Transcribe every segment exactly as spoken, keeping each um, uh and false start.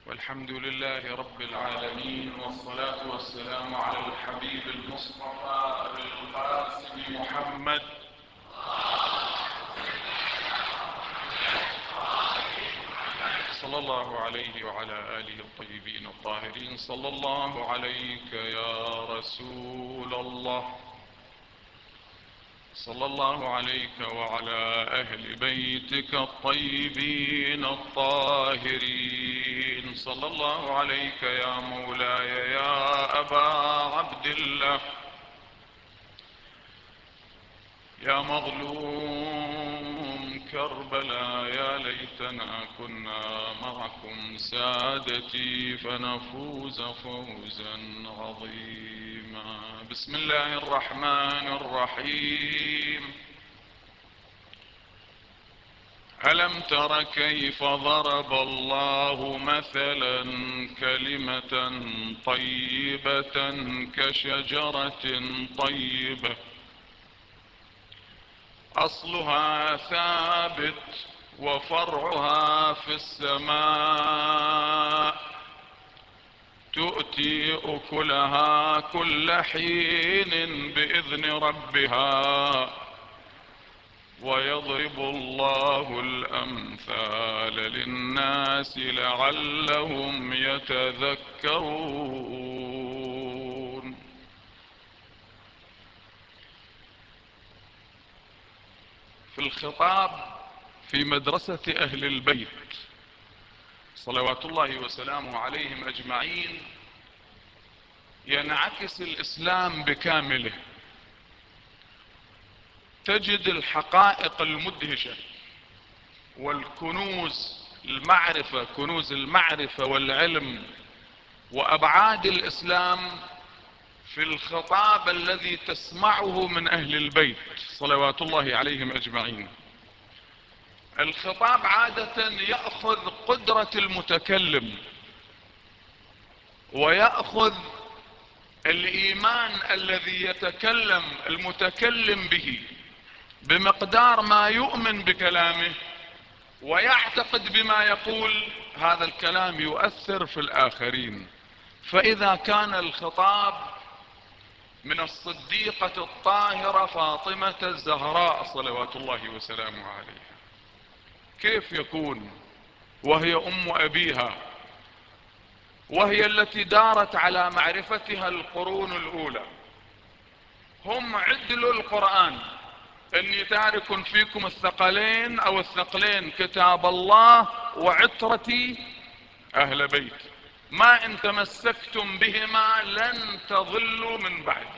والحمد لله رب العالمين، والصلاة والسلام على الحبيب المصطفى القاسم محمد صلى الله عليه وعلى آله الطيبين الطاهرين. صلى الله عليك يا رسول الله، صلى الله عليك وعلى أهل بيتك الطيبين الطاهرين. صلى الله عليك يا مولاي يا أبا عبد الله، يا مظلوم كربلاء، يا ليتنا كنا معكم سادتي فنفوز فوزا عظيما. بسم الله الرحمن الرحيم. ألم تر كيف ضرب الله مثلا كلمة طيبة كشجرة طيبة أصلها ثابت وفرعها في السماء، تؤتي أكلها كل حين بإذن ربها، ويضرب الله الأمثال للناس لعلهم يتذكرون. في الخطاب في مدرسة أهل البيت صلوات الله وسلامه عليهم أجمعين ينعكس الإسلام بكامله. تجد الحقائق المدهشة والكنوز المعرفة، كنوز المعرفة والعلم وأبعاد الإسلام في الخطاب الذي تسمعه من أهل البيت صلوات الله عليهم أجمعين. الخطاب عادة يأخذ قدرة المتكلم ويأخذ الإيمان الذي يتكلم المتكلم به بمقدار ما يؤمن بكلامه ويعتقد بما يقول. هذا الكلام يؤثر في الآخرين. فإذا كان الخطاب من الصديقة الطاهرة فاطمة الزهراء صلوات الله وسلامه عليها، كيف يكون وهي أم أبيها، وهي التي دارت على معرفتها القرون الأولى؟ هم عدلوا القرآن: إني تارك فيكم الثقلين أو الثقلين كتاب الله وعترتي أهل بيت، ما إن تمسكتم بهما لن تضلوا من بعد.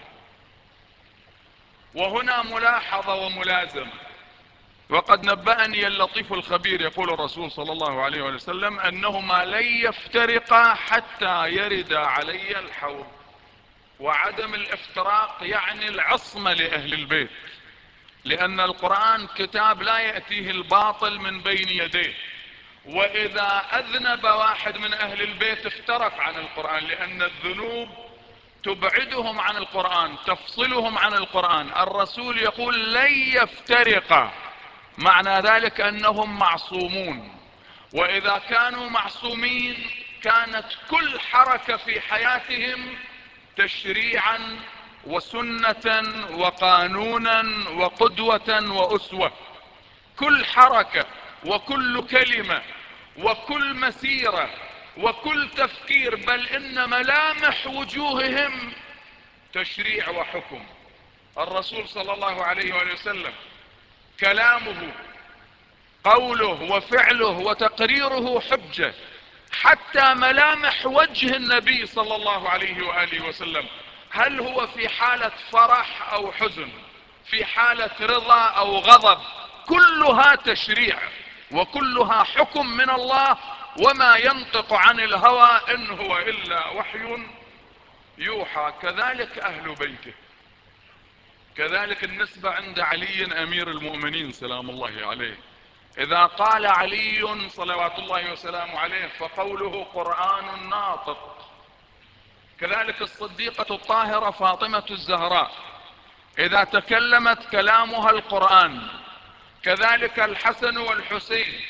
وهنا ملاحظة وملازمة. وقد نبأني اللطيف الخبير يقول الرسول صلى الله عليه وسلم أنهما لن يفترقا حتى يرد علي الحوض. وعدم الافتراق يعني العصمة لأهل البيت، لأن القرآن كتاب لا يأتيه الباطل من بين يديه. وإذا أذنب واحد من أهل البيت افترق عن القرآن، لأن الذنوب تبعدهم عن القرآن، تفصلهم عن القرآن. الرسول يقول لن يفترقا، معنى ذلك أنهم معصومون. وإذا كانوا معصومين كانت كل حركة في حياتهم تشريعا وسنة وقانونا وقدوة وأسوة. كل حركة وكل كلمة وكل مسيرة وكل تفكير، بل إن ملامح وجوههم تشريع وحكم. الرسول صلى الله عليه وآله وسلم كلامه قوله وفعله وتقريره حجة. حتى ملامح وجه النبي صلى الله عليه وآله وسلم، هل هو في حالة فرح أو حزن، في حالة رضا أو غضب، كلها تشريع وكلها حكم من الله. وما ينطق عن الهوى إن هو إلا وحي يوحى. كذلك أهل بيته، كذلك النسبة عند علي أمير المؤمنين سلام الله عليه. إذا قال علي صلوات الله وسلامه عليه فقوله قرآن ناطق. كذلك الصديقة الطاهرة فاطمة الزهراء إذا تكلمت كلامها القرآن. كذلك الحسن والحسين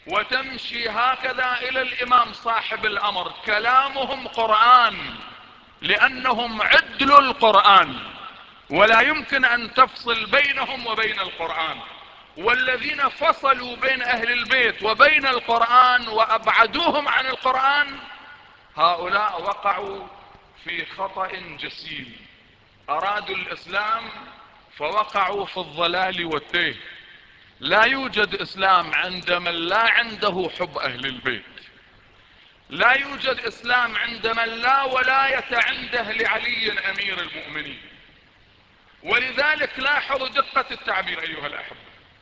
وتمشي هكذا الى الامام صاحب الامر. كلامهم قرآن لانهم عدل القرآن، ولا يمكن ان تفصل بينهم وبين القرآن. والذين فصلوا بين اهل البيت وبين القرآن وابعدوهم عن القرآن، هؤلاء وقعوا في خطأ جسيم. ارادوا الاسلام فوقعوا في الضلال والتيه. لا يوجد اسلام عند من لا عنده حب اهل البيت. لا يوجد اسلام عند من لا ولاية عنده لعلي امير المؤمنين. ولذلك لاحظوا دقة التعبير ايها الاحبة.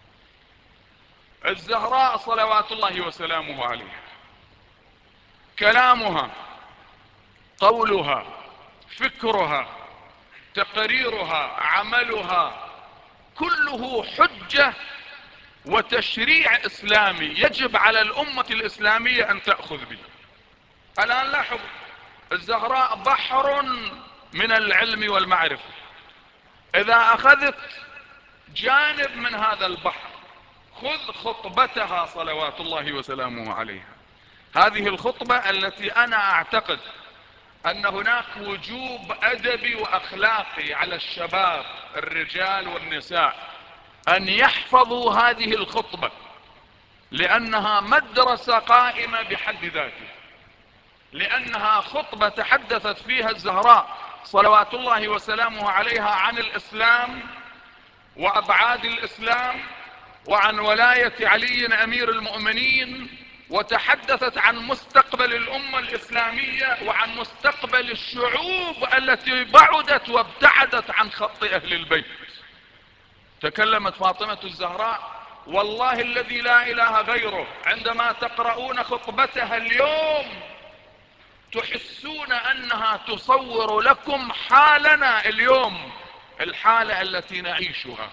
الزهراء صلوات الله وسلامه عليها، كلامها، قولها، فكرها، تقريرها، عملها، كله حجة وتشريع اسلامي يجب على الامة الاسلامية ان تأخذ به. الان لاحظ، الزهراء بحر من العلم والمعرفة. اذا اخذت جانب من هذا البحر، خذ خطبتها صلوات الله وسلامه عليها. هذه الخطبة التي انا اعتقد ان هناك وجوب ادبي واخلاقي على الشباب الرجال والنساء ان يحفظوا هذه الخطبة، لانها مدرسة قائمة بحد ذاتها. لانها خطبة تحدثت فيها الزهراء صلوات الله وسلامه عليها عن الاسلام وابعاد الاسلام وعن ولاية علي امير المؤمنين، وتحدثت عن مستقبل الامة الاسلامية وعن مستقبل الشعوب التي بعدت وابتعدت عن خط اهل البيت. تكلمت فاطمة الزهراء والله الذي لا اله غيره، عندما تقرؤون خطبتها اليوم تحسون انها تصور لكم حالنا اليوم، الحالة التي نعيشها.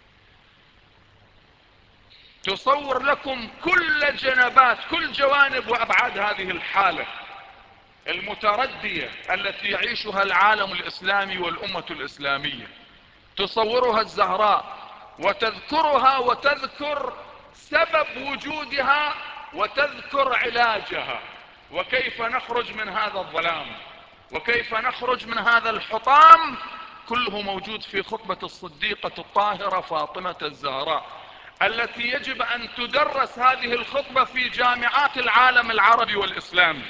تصور لكم كل جنبات، كل جوانب وابعاد هذه الحالة المتردية التي يعيشها العالم الاسلامي والامة الاسلامية. تصورها الزهراء وتذكرها وتذكر سبب وجودها وتذكر علاجها، وكيف نخرج من هذا الظلام وكيف نخرج من هذا الحطام. كله موجود في خطبة الصديقة الطاهرة فاطمة الزهراء، التي يجب ان تدرس هذه الخطبة في جامعات العالم العربي والاسلامي.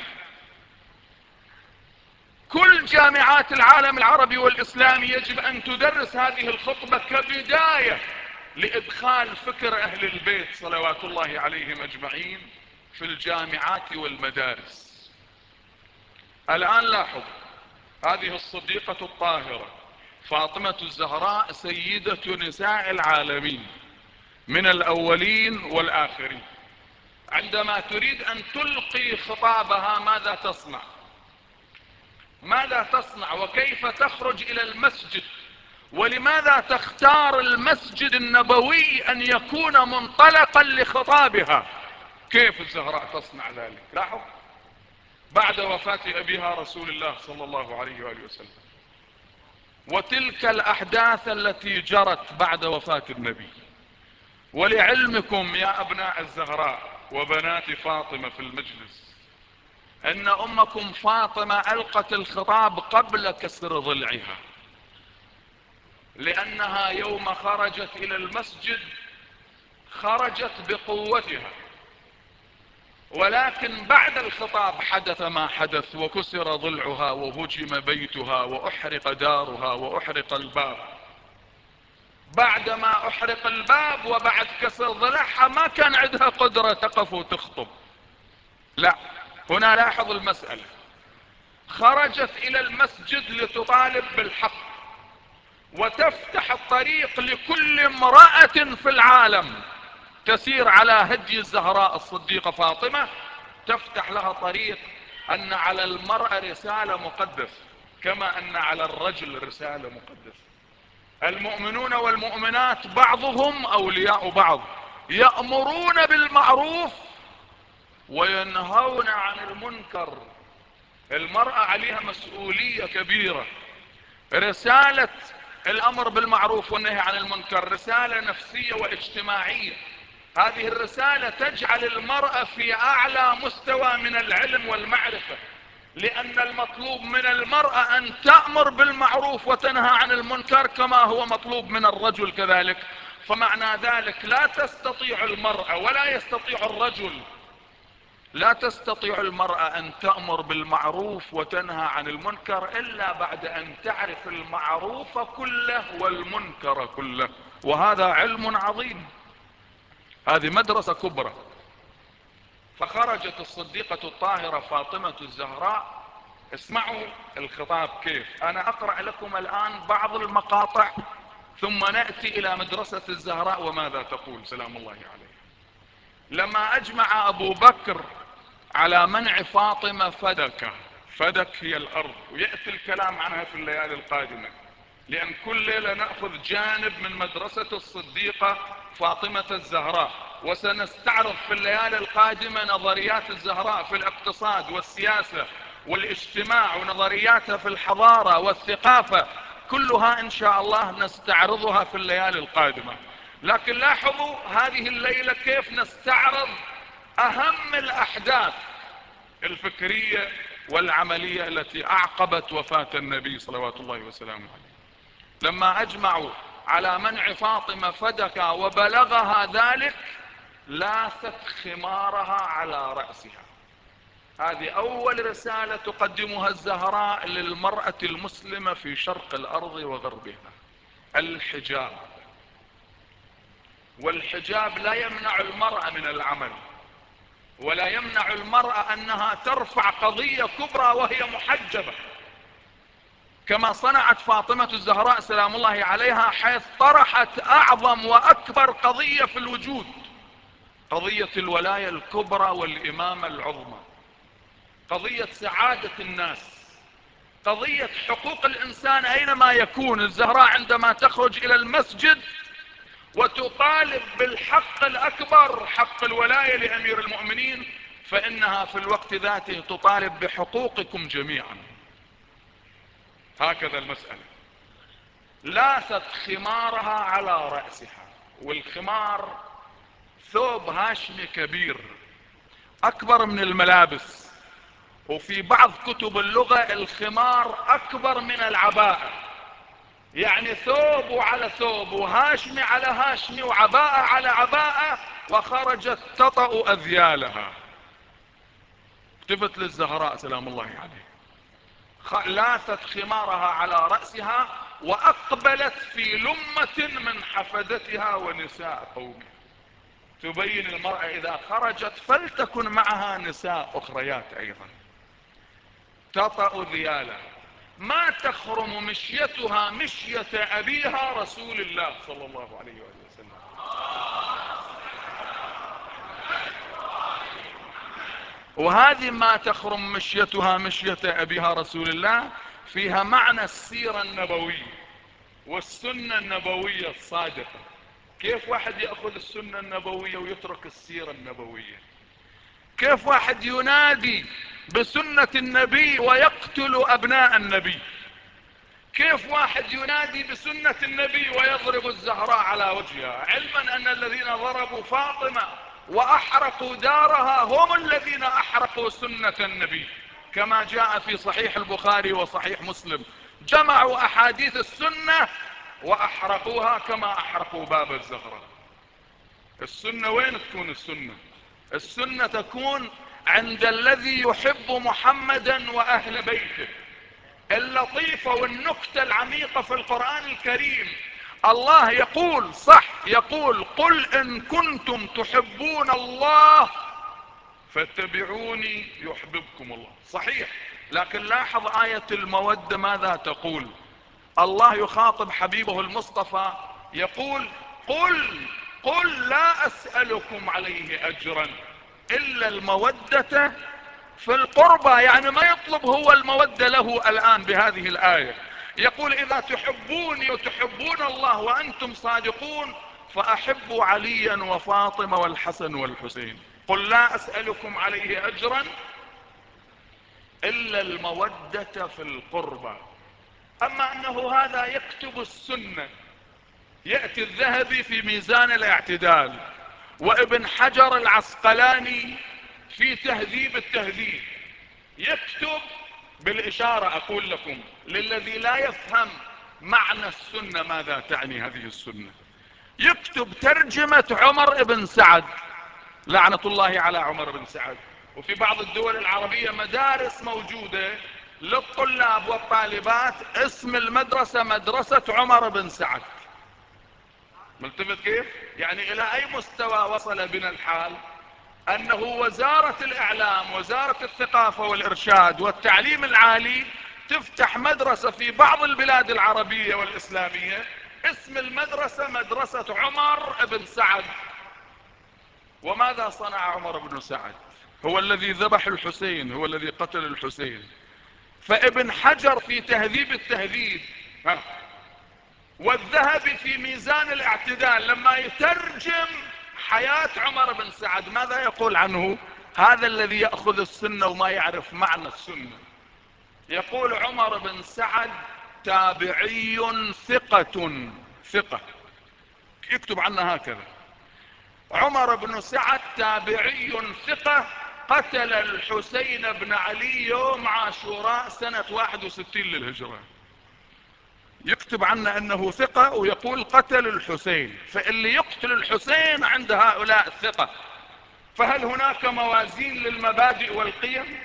كل جامعات العالم العربي والاسلامي يجب ان تدرس هذه الخطبة كبداية لادخال فكر اهل البيت صلوات الله عليهم اجمعين في الجامعات والمدارس. الان لاحظ، هذه الصديقة الطاهرة فاطمة الزهراء سيدة نساء العالمين من الاولين والاخرين. عندما تريد ان تلقي خطابها ماذا تصنع؟ ماذا تصنع وكيف تخرج الى المسجد؟ ولماذا تختار المسجد النبوي ان يكون منطلقا لخطابها؟ كيف الزهراء تصنع ذلك؟ لاحظ، بعد وفاة ابيها رسول الله صلى الله عليه وآله وسلم، وتلك الاحداث التي جرت بعد وفاة النبي. ولعلمكم يا ابناء الزهراء وبنات فاطمة في المجلس، ان امكم فاطمة القت الخطاب قبل كسر ضلعها، لانها يوم خرجت الى المسجد خرجت بقوتها، ولكن بعد الخطاب حدث ما حدث وكسر ضلعها وهجم بيتها واحرق دارها واحرق الباب. بعدما احرق الباب وبعد كسر ضلعها ما كان عندها قدرة تقف وتخطب. لا، هنا لاحظ المسألة، خرجت الى المسجد لتطالب بالحق وتفتح الطريق لكل امرأة في العالم تسير على هدي الزهراء الصديقة فاطمة، تفتح لها طريق ان على المرأة رسالة مقدسة كما ان على الرجل رسالة مقدسة. المؤمنون والمؤمنات بعضهم اولياء بعض، يأمرون بالمعروف وينهون عن المنكر. المرأة عليها مسؤولية كبيرة. رسالة الامر بالمعروف والنهي عن المنكر رسالة نفسية واجتماعية، هذه الرسالة تجعل المرأة في أعلى مستوى من العلم والمعرفة، لأن المطلوب من المرأة أن تأمر بالمعروف وتنهى عن المنكر كما هو مطلوب من الرجل كذلك. فمعنى ذلك لا تستطيع المرأة ولا يستطيع الرجل، لا تستطيع المرأة أن تأمر بالمعروف وتنهى عن المنكر إلا بعد أن تعرف المعروف كله والمنكر كله، وهذا علم عظيم، هذه مدرسة كبرى. فخرجت الصديقة الطاهرة فاطمة الزهراء. اسمعوا الخطاب كيف. أنا أقرأ لكم الآن بعض المقاطع ثم نأتي إلى مدرسة الزهراء وماذا تقول سلام الله عليها. لما أجمع أبو بكر على منع فاطمة فدك، فدك هي الأرض، ويأتي الكلام عنها في الليالي القادمة، لأن كل ليلة نأخذ جانب من مدرسة الصديقة فاطمة الزهراء، وسنستعرض في الليالي القادمة نظريات الزهراء في الاقتصاد والسياسة والاجتماع ونظرياتها في الحضارة والثقافة، كلها إن شاء الله نستعرضها في الليالي القادمة. لكن لاحظوا هذه الليلة كيف نستعرض أهم الأحداث الفكرية والعملية التي أعقبت وفاة النبي صلوات الله وسلامه عليه. لما أجمعوا على منع فاطمة فدك وبلغها ذلك لاثت خمارها على رأسها. هذه أول رسالة تقدمها الزهراء للمرأة المسلمة في شرق الأرض وغربها، الحجاب. والحجاب لا يمنع المرأة من العمل، ولا يمنع المرأة أنها ترفع قضية كبرى وهي محجبة، كما صنعت فاطمة الزهراء سلام الله عليها، حيث طرحت أعظم وأكبر قضية في الوجود، قضية الولاية الكبرى والإمامة العظمى، قضية سعادة الناس، قضية حقوق الإنسان أينما يكون. الزهراء عندما تخرج إلى المسجد وتطالب بالحق الأكبر، حق الولاية لأمير المؤمنين، فإنها في الوقت ذاته تطالب بحقوقكم جميعا. هكذا المسألة. لاثت خمارها على رأسها، والخمار ثوب هاشمي كبير أكبر من الملابس، وفي بعض كتب اللغة الخمار أكبر من العباءة، يعني ثوب على ثوب وهاشمي على هاشمي وعباءة على عباءة، وخرجت تطأ أذيالها. التفت للزهراء سلام الله عليه، لاثت خمارها على رأسها وأقبلت في لمة من حفدتها ونساء قومها. تبين المرأة إذا خرجت فلتكن معها نساء أخريات أيضا، تطأ ذيالها، ما تخرم مشيتها مشية أبيها رسول الله صلى الله عليه وسلم. وهذه ما تخرم مشيتها مشية أبيها رسول الله فيها معنى السيرة النبوية والسنة النبوية الصادقة. كيف واحد يأخذ السنة النبوية ويترك السيرة النبوية؟ كيف واحد ينادي بسنة النبي ويقتل أبناء النبي؟ كيف واحد ينادي بسنة النبي ويضرب الزهراء على وجهها، علما أن الذين ضربوا فاطمة وأحرقوا دارها هم الذين أحرقوا سنة النبي، كما جاء في صحيح البخاري وصحيح مسلم، جمعوا أحاديث السنة وأحرقوها كما أحرقوا باب الزهراء. السنة وين تكون السنة؟ السنة تكون عند الذي يحب محمدا وأهل بيته. اللطيفة والنكتة العميقة في القرآن الكريم، الله يقول صح، يقول قل إن كنتم تحبون الله فاتبعوني يحببكم الله، صحيح. لكن لاحظ آية المودة ماذا تقول. الله يخاطب حبيبه المصطفى يقول قل قل لا أسألكم عليه أجرا إلا المودة في القربى، يعني ما يطلب هو المودة له الآن بهذه الآية. يقول إذا تحبوني وتحبون الله وأنتم صادقون فأحبوا عليا وفاطمة والحسن والحسين. قل لا أسألكم عليه أجرا إلا المودة في القربى. أما أنه هذا يكتب السنة، يأتي الذهبي في ميزان الاعتدال وابن حجر العسقلاني في تهذيب التهذيب يكتب بالإشارة، أقول لكم للذي لا يفهم معنى السنة ماذا تعني هذه السنة، يكتب ترجمة عمر بن سعد لعنة الله على عمر بن سعد. وفي بعض الدول العربية مدارس موجودة للطلاب والطالبات اسم المدرسة مدرسة عمر بن سعد. ملتفت كيف؟ يعني الى اي مستوى وصل بنا الحال انه وزارة الاعلام وزارة الثقافة والارشاد والتعليم العالي تفتح مدرسة في بعض البلاد العربية والاسلامية اسم المدرسة مدرسة عمر بن سعد. وماذا صنع عمر بن سعد؟ هو الذي ذبح الحسين، هو الذي قتل الحسين. فابن حجر في تهذيب التهذيب ها والذهبي في ميزان الاعتدال لما يترجم حياة عمر بن سعد ماذا يقول عنه؟ هذا الذي يأخذ السنة وما يعرف معنى السنة. يقول عمر بن سعد تابعي ثقة، ثقة يكتب عنه هكذا: عمر بن سعد تابعي ثقة قتل الحسين بن علي يوم عاشوراء سنة واحد وستين للهجرة. يكتب عنه انه ثقة ويقول قتل الحسين. فاللي يقتل الحسين عند هؤلاء الثقة، فهل هناك موازين للمبادئ والقيم؟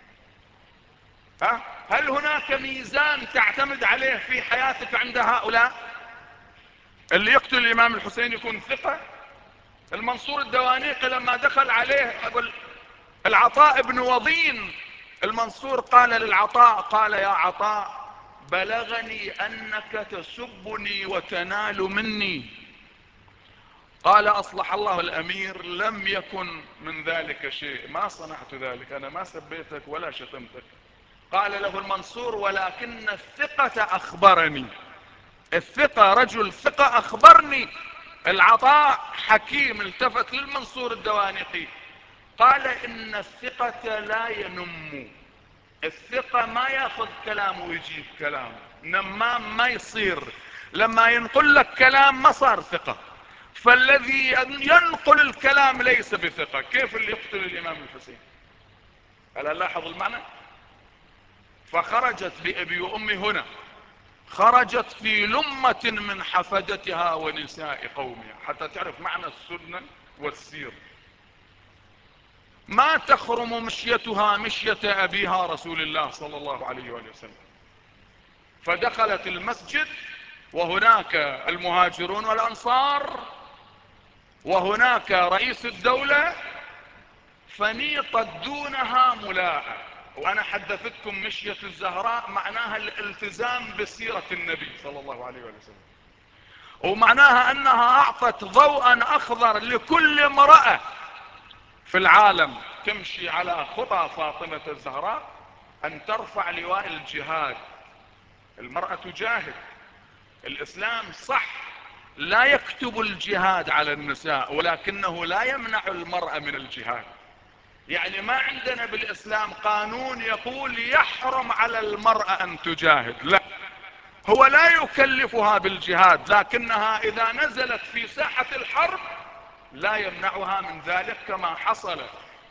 ها؟ هل هناك ميزان تعتمد عليه في حياتك عند هؤلاء؟ اللي يقتل الامام الحسين يكون ثقة؟ المنصور الدوانيقي لما دخل عليه العطاء بن وضين، المنصور قال للعطاء، قال يا عطاء بلغني انك تسبني وتنال مني. قال اصلح الله الامير لم يكن من ذلك شيء، ما صنعت ذلك، انا ما سبيتك ولا شتمتك. قال له المنصور ولكن الثقة اخبرني، الثقة رجل ثقة اخبرني. العطاء حكيم التفت للمنصور الدوانقي قال ان الثقة لا ينم، الثقة ما ياخذ كلام ويجيب كلام، نمام ما يصير، لما ينقل لك كلام ما صار ثقة. فالذي ينقل الكلام ليس بثقة. كيف اللي يقتل الامام الحسين؟ ألا لاحظ المعنى؟ فخرجت بأبي وأمي هنا، خرجت في لمة من حفدتها ونساء قومها حتى تعرف معنى السنة والسير. ما تخرم مشيتها مشية أبيها رسول الله صلى الله عليه وآله وسلم. فدخلت المسجد وهناك المهاجرون والأنصار وهناك رئيس الدولة، فنيطت دونها ملاءة. وأنا حدثتكم مشية الزهراء معناها الالتزام بسيرة النبي صلى الله عليه وآله وسلم، ومعناها أنها أعطت ضوءا أخضر لكل امرأة في العالم تمشي على خطى فاطمة الزهراء أن ترفع لواء الجهاد. المرأة تجاهد. الإسلام صح لا يكتب الجهاد على النساء، ولكنه لا يمنع المرأة من الجهاد. يعني ما عندنا بالإسلام قانون يقول يحرم على المرأة أن تجاهد، لا، هو لا يكلفها بالجهاد، لكنها إذا نزلت في ساحة الحرب لا يمنعها من ذلك، كما حصل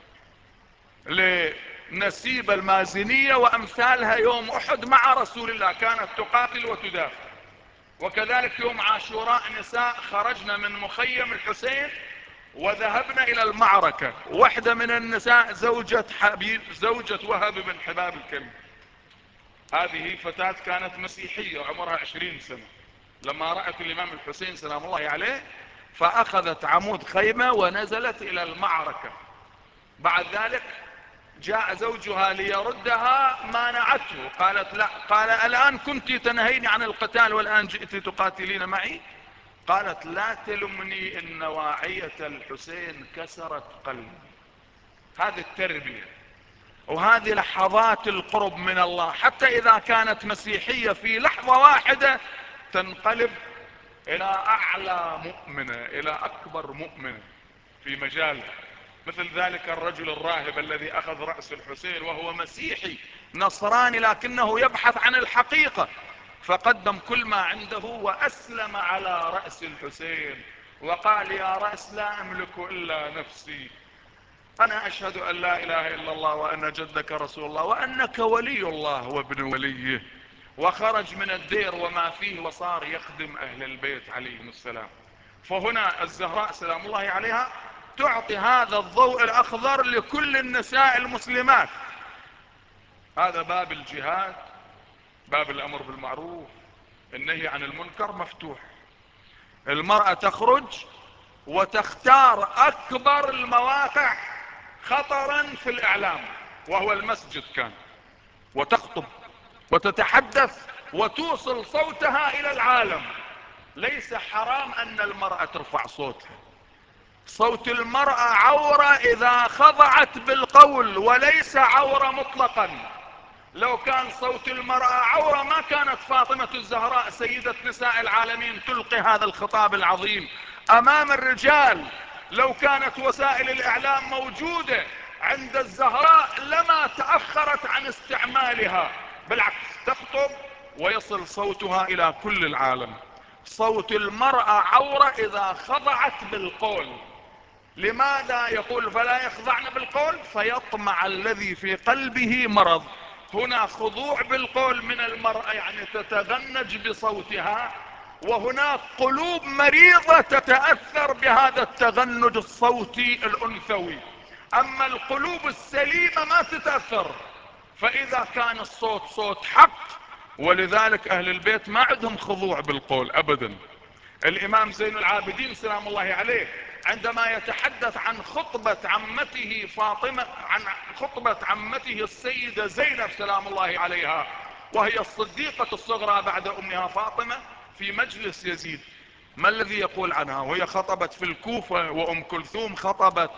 لنسيب المازنية وأمثالها يوم أحد مع رسول الله، كانت تقاتل وتدافع. وكذلك يوم عاشوراء نساء خرجنا من مخيم الحسين وذهبنا إلى المعركة. واحدة من النساء زوجة حبيب زوجة وهب بن حباب الكلب، هذه فتاة كانت مسيحية عمرها عشرين سنة، لما رأت الإمام الحسين سلام الله عليه فأخذت عمود خيمة ونزلت إلى المعركة. بعد ذلك جاء زوجها ليردها مانعته، قالت لا، قال الآن كنت تنهيني عن القتال والآن جئت تقاتلين معي؟ قالت لا تلمني إن واعية الحسين كسرت قلبي. هذه التربية وهذه لحظات القرب من الله، حتى إذا كانت مسيحية في لحظة واحدة تنقلب إلى أعلى مؤمنة، إلى أكبر مؤمنة في مجالها. مثل ذلك الرجل الراهب الذي أخذ رأس الحسين وهو مسيحي نصراني لكنه يبحث عن الحقيقة، فقدم كل ما عنده وأسلم على رأس الحسين. وقال يا رأس لا أملك إلا نفسي، أنا أشهد أن لا إله إلا الله وأن جدك رسول الله وأنك ولي الله وابن وليه. وخرج من الدير وما فيه وصار يخدم أهل البيت عليهم السلام. فهنا الزهراء سلام الله عليها تعطي هذا الضوء الأخضر لكل النساء المسلمات. هذا باب الجهاد، باب الأمر بالمعروف، النهي عن المنكر مفتوح. المرأة تخرج وتختار أكبر المواقع خطرا في الإعلام وهو المسجد كان، وتخطب وتتحدث وتوصل صوتها إلى العالم. ليس حرام أن المرأة ترفع صوتها، صوت المرأة عورة إذا خضعت بالقول وليس عورة مطلقا. لو كان صوت المرأة عورة ما كانت فاطمة الزهراء سيدة نساء العالمين تلقي هذا الخطاب العظيم أمام الرجال. لو كانت وسائل الإعلام موجودة عند الزهراء لما تأخرت عن استعمالها، بالعكس تخطب ويصل صوتها إلى كل العالم. صوت المرأة عورة إذا خضعت بالقول. لماذا يقول فلا يخضعن بالقول؟ فيطمع الذي في قلبه مرض. هنا خضوع بالقول من المرأة يعني تتغنج بصوتها، وهناك قلوب مريضة تتأثر بهذا التغنج الصوتي الأنثوي، أما القلوب السليمة ما تتأثر. فإذا كان الصوت صوت حق، ولذلك أهل البيت ما عندهم خضوع بالقول أبدا. الإمام زين العابدين سلام الله عليه عندما يتحدث عن خطبة عمته فاطمة، عن خطبة عمته السيدة زينب سلام الله عليها وهي الصديقة الصغرى بعد أمها فاطمة في مجلس يزيد، ما الذي يقول عنها؟ وهي خطبت في الكوفة وأم كلثوم خطبت،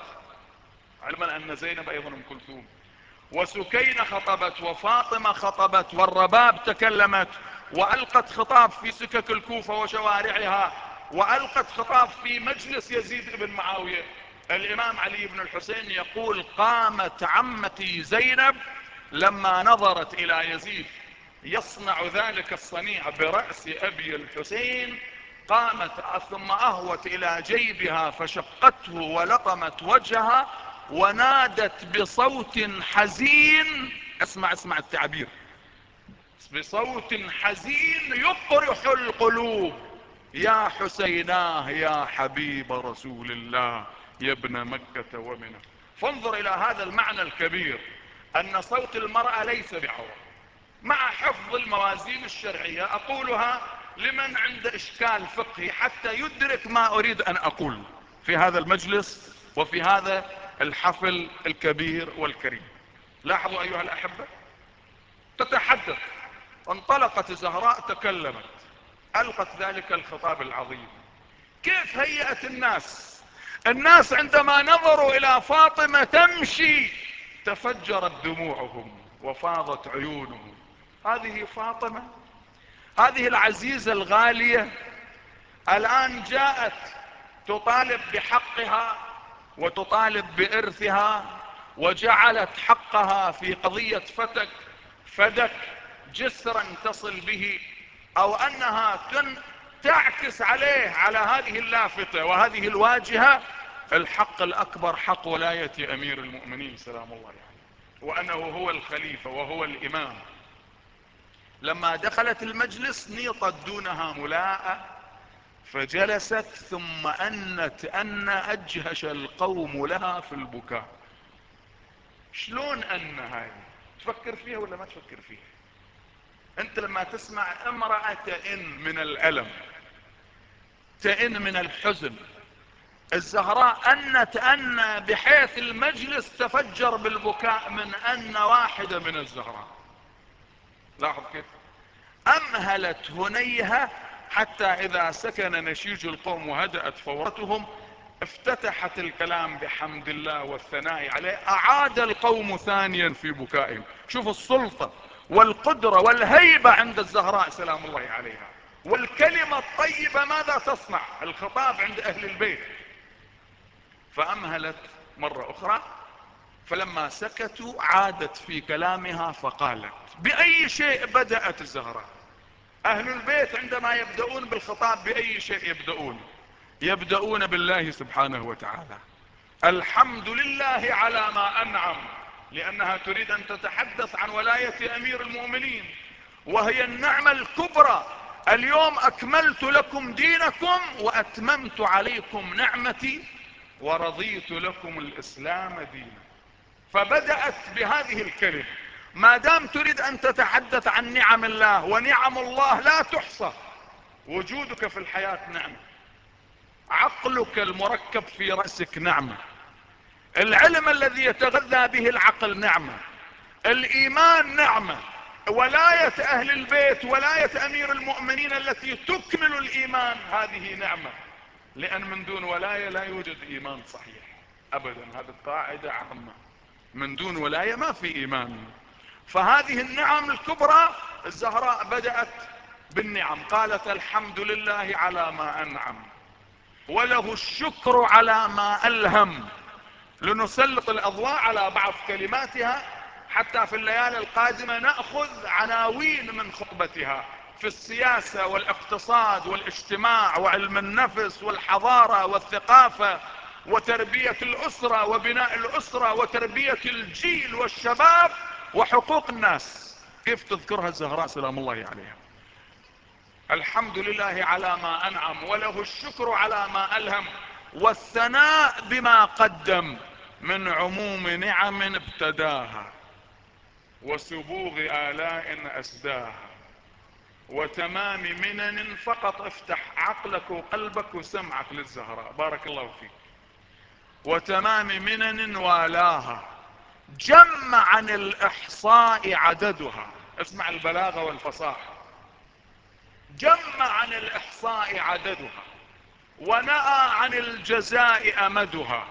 علما أن زينب أيضا أم كلثوم، وسكينة خطبت وفاطمة خطبت والرباب تكلمت، وألقت خطاب في سكك الكوفة وشوارعها، وألقت خطاب في مجلس يزيد بن معاوية. الإمام علي بن الحسين يقول قامت عمتي زينب لما نظرت إلى يزيد يصنع ذلك الصنيع برأس أبي الحسين، قامت ثم أهوت إلى جيبها فشقته ولطمت وجهها ونادت بصوت حزين، اسمع اسمع التعبير، بصوت حزين يقرح القلوب: يا حسيناه يا حبيب رسول الله يا ابن مكة ومنى. فانظر إلى هذا المعنى الكبير، أن صوت المرأة ليس بعورة، مع حفظ الموازين الشرعية. أقولها لمن عنده إشكال فقهي حتى يدرك ما أريد أن أقول في هذا المجلس وفي هذا الحفل الكبير والكريم. لاحظوا أيها الأحبة، تتحدث، انطلقت الزهراء تكلمت، ألقت ذلك الخطاب العظيم. كيف هيئت الناس؟ الناس عندما نظروا إلى فاطمة تمشي تفجرت دموعهم وفاضت عيونهم. هذه فاطمة، هذه العزيزة الغالية الآن جاءت تطالب بحقها وتطالب بإرثها، وجعلت حقها في قضية فتك فدك جسرا تصل به، أو أنها تعكس عليه على هذه اللافتة وهذه الواجهة الحق الأكبر حق ولاية أمير المؤمنين سلام الله عليه، وأنه هو الخليفة وهو الإمام. لما دخلت المجلس نيطت دونها ملاءة فجلست، ثم أنت أن أجهش القوم لها في البكاء. شلون أن هاي تفكر فيها ولا ما تفكر فيها؟ أنت لما تسمع امرأة تئن من الألم، تئن من الحزن، الزهراء أنت أن بحيث المجلس تفجر بالبكاء من أن واحدة من الزهراء. لاحظ كيف أمهلت هنيها حتى إذا سكن نشيج القوم وهدأت فورتهم افتتحت الكلام بحمد الله والثناء عليه، أعاد القوم ثانيا في بكائهم. شوف السلطة والقدرة والهيبة عند الزهراء سلام الله عليها، والكلمة الطيبة ماذا تصنع؟ الخطاب عند أهل البيت. فأمهلت مرة أخرى، فلما سكتوا عادت في كلامها فقالت: بأي شيء بدأت الزهراء؟ أهل البيت عندما يبدأون بالخطاب بأي شيء يبدأون؟ يبدأون بالله سبحانه وتعالى. الحمد لله على ما أنعم، لأنها تريد أن تتحدث عن ولاية أمير المؤمنين، وهي النعمة الكبرى. اليوم أكملت لكم دينكم وأتممت عليكم نعمتي ورضيت لكم الإسلام دينا. فبدأت بهذه الكلمة. ما دام تريد أن تتحدث عن نعم الله، ونعم الله لا تحصى. وجودك في الحياة نعمة، عقلك المركب في رأسك نعمة، العلم الذي يتغذى به العقل نعمة، الإيمان نعمة، ولاية أهل البيت، ولاية أمير المؤمنين التي تكمل الإيمان، هذه نعمة. لأن من دون ولاية لا يوجد إيمان صحيح أبدا، هذه قاعدة عامة. من دون ولاية ما في إيمان. فهذه النعم الكبرى الزهراء بدأت بالنعم، قالت الحمد لله على ما أنعم وله الشكر على ما ألهم. لنسلط الأضواء على بعض كلماتها حتى في الليالي القادمة نأخذ عناوين من خطبتها في السياسة والاقتصاد والاجتماع وعلم النفس والحضارة والثقافة وتربية الأسرة وبناء الأسرة وتربية الجيل والشباب وحقوق الناس، كيف تذكرها الزهراء سلام الله عليها. الحمد لله على ما أنعم وله الشكر على ما ألهم، والثناء بما قدم من عموم نعم ابتداها وسبوغ آلاء أسداها وتمام منن. فقط افتح عقلك وقلبك وسمعك للزهراء بارك الله فيك. وتمام منن والاها جمع عن الإحصاء عددها. اسمع البلاغة والفصاحة. جمع عن الإحصاء عددها ونأى عن الجزاء أمدها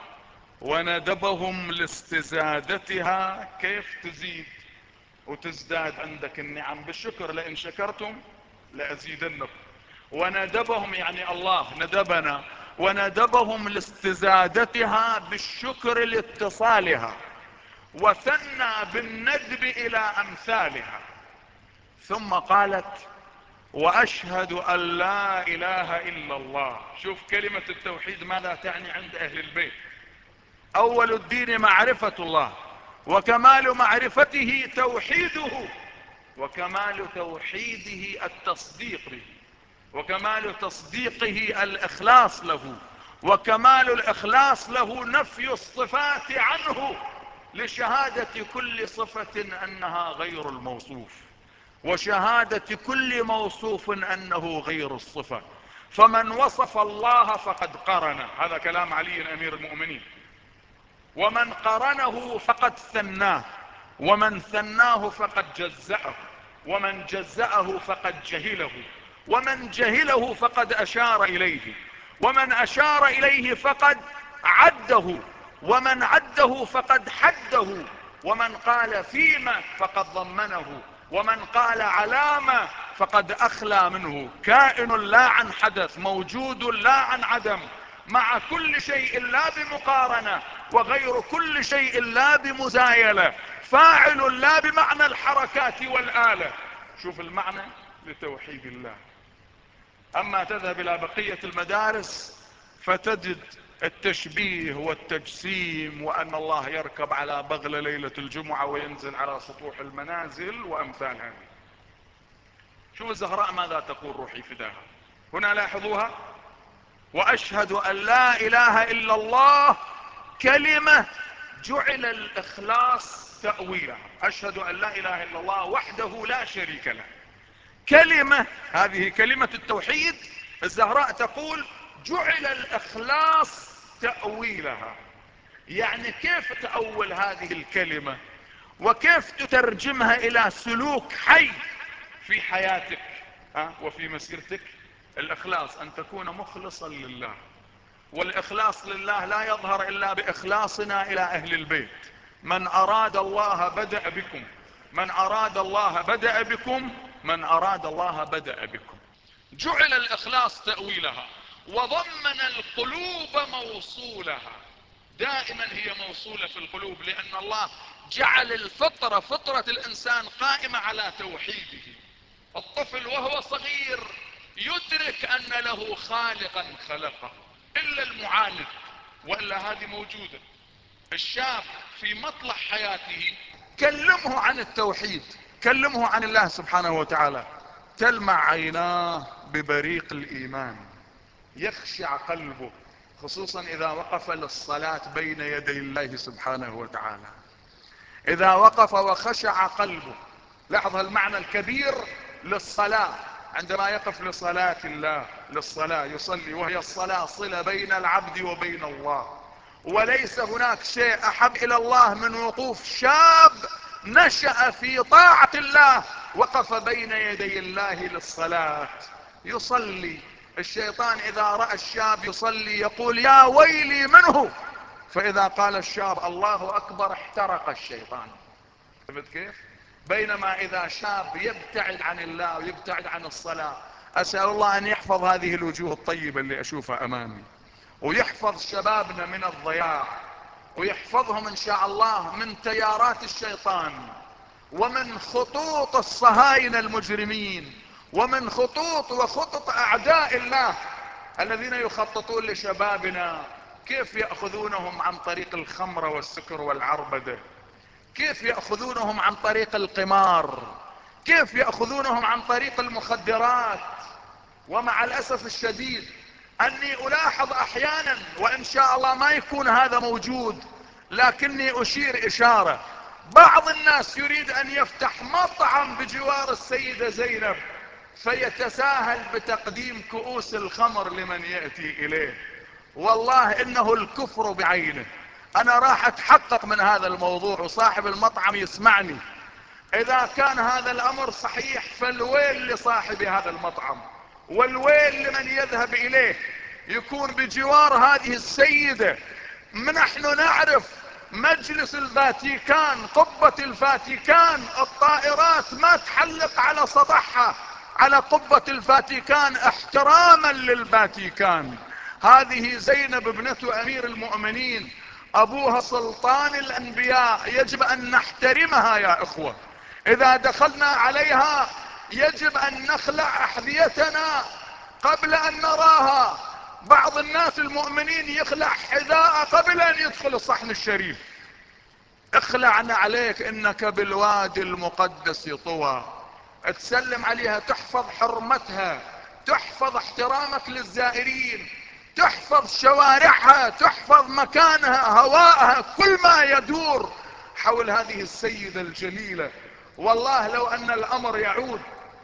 وندبهم لاستزادتها. كيف تزيد وتزداد عندك النعم؟ بالشكر، لئن شكرتم لأزيدنكم. وندبهم يعني الله ندبنا، وندبهم لاستزادتها بالشكر لاتصالها، وثنى بالندب إلى أمثالها. ثم قالت وأشهد أن لا إله إلا الله. شوف كلمة التوحيد ماذا تعني عند أهل البيت. أول الدين معرفة الله، وكمال معرفته توحيده، وكمال توحيده التصديق به، وكمال تصديقه الإخلاص له، وكمال الإخلاص له نفي الصفات عنه لشهادة كل صفة أنها غير الموصوف، وشهادة كل موصوف أنه غير الصفة. فمن وصف الله فقد قرن، هذا كلام علي أمير المؤمنين، ومن قرنه فقد ثناه، ومن ثناه فقد جزأه، ومن جزأه فقد جهله، ومن جهله فقد أشار إليه، ومن أشار إليه فقد عده، ومن عده فقد حده، ومن قال فيما فقد ضمنه، ومن قال علامة فقد أخلى منه. كائن لا عن حدث، موجود لا عن عدم، مع كل شيء لا بمقارنة، وغير كل شيء لا بمزايلة، فاعل لا بمعنى الحركات والآلة. شوف المعنى لتوحيد الله. أما تذهب إلى بقية المدارس فتجد التشبيه والتجسيم، وأن الله يركب على بغل ليلة الجمعة وينزل على سطوح المنازل وأمثال هذه. شوف الزهراء ماذا تقول روحي فداها هنا، لاحظوها. وأشهد أن لا إله إلا الله كلمة جعل الإخلاص تأويلها. أشهد أن لا إله إلا الله وحده لا شريك له. كلمة، هذه كلمة التوحيد. الزهراء تقول جعل الإخلاص تأويلها. يعني كيف تأول هذه الكلمة وكيف تترجمها إلى سلوك حي في حياتك وفي مسيرتك. الإخلاص أن تكون مخلصا لله، والإخلاص لله لا يظهر إلا بإخلاصنا إلى أهل البيت. من أراد الله بدأ بكم، من أراد الله بدأ بكم، من أراد الله بدأ بكم. جعل الإخلاص تأويلها، وضمن القلوب موصولها. دائما هي موصولة في القلوب، لأن الله جعل الفطرة، فطرة الإنسان قائمة على توحيده. الطفل وهو صغير يدرك أن له خالقا خلقه، الا المعاند، والا هذه موجودة. الشاب في مطلع حياته كلمه عن التوحيد، كلمه عن الله سبحانه وتعالى، تلمع عيناه ببريق الايمان، يخشع قلبه، خصوصا اذا وقف للصلاة بين يدي الله سبحانه وتعالى. اذا وقف وخشع قلبه، لاحظ المعنى الكبير للصلاة، عندما يقف لصلاة الله، للصلاة يصلي، وهي الصلاة صلة بين العبد وبين الله، وليس هناك شيء احب الى الله من وقوف شاب نشأ في طاعة الله، وقف بين يدي الله للصلاة يصلي. الشيطان اذا رأى الشاب يصلي يقول يا ويلي منه، فاذا قال الشاب الله اكبر احترق الشيطان. فهمت كيف؟ بينما اذا شاب يبتعد عن الله ويبتعد عن الصلاة، اسأل الله ان يحفظ هذه الوجوه الطيبة اللي اشوفها امامي، ويحفظ شبابنا من الضياع، ويحفظهم ان شاء الله من تيارات الشيطان، ومن خطوط الصهاينة المجرمين، ومن خطوط وخطط اعداء الله الذين يخططون لشبابنا، كيف يأخذونهم عن طريق الخمر والسكر والعربدة، كيف يأخذونهم عن طريق القمار، كيف يأخذونهم عن طريق المخدرات. ومع الأسف الشديد أني ألاحظ أحيانا، وإن شاء الله ما يكون هذا موجود، لكني أشير إشارة، بعض الناس يريد أن يفتح مطعم بجوار السيدة زينب، فيتساهل بتقديم كؤوس الخمر لمن يأتي إليه. والله إنه الكفر بعينه. أنا راح أتحقق من هذا الموضوع، وصاحب المطعم يسمعني. إذا كان هذا الأمر صحيح فالويل لصاحب هذا المطعم، والويل لمن يذهب إليه يكون بجوار هذه السيدة. نحن نعرف مجلس الفاتيكان، قبة الفاتيكان، الطائرات ما تحلق على سطحها على قبة الفاتيكان احتراما للفاتيكان. هذه زينب ابنة امير المؤمنين، ابوها سلطان الانبياء، يجب ان نحترمها يا اخوة. اذا دخلنا عليها يجب ان نخلع احذيتنا قبل ان نراها. بعض الناس المؤمنين يخلع حذاء قبل ان يدخل الصحن الشريف. اخلعنا عليك، انك بالوادي المقدس طوى. تسلم عليها، تحفظ حرمتها، تحفظ احترامك للزائرين، تحفظ شوارعها، تحفظ مكانها، هواءها، كل ما يدور حول هذه السيدة الجليلة. والله لو ان الامر يعود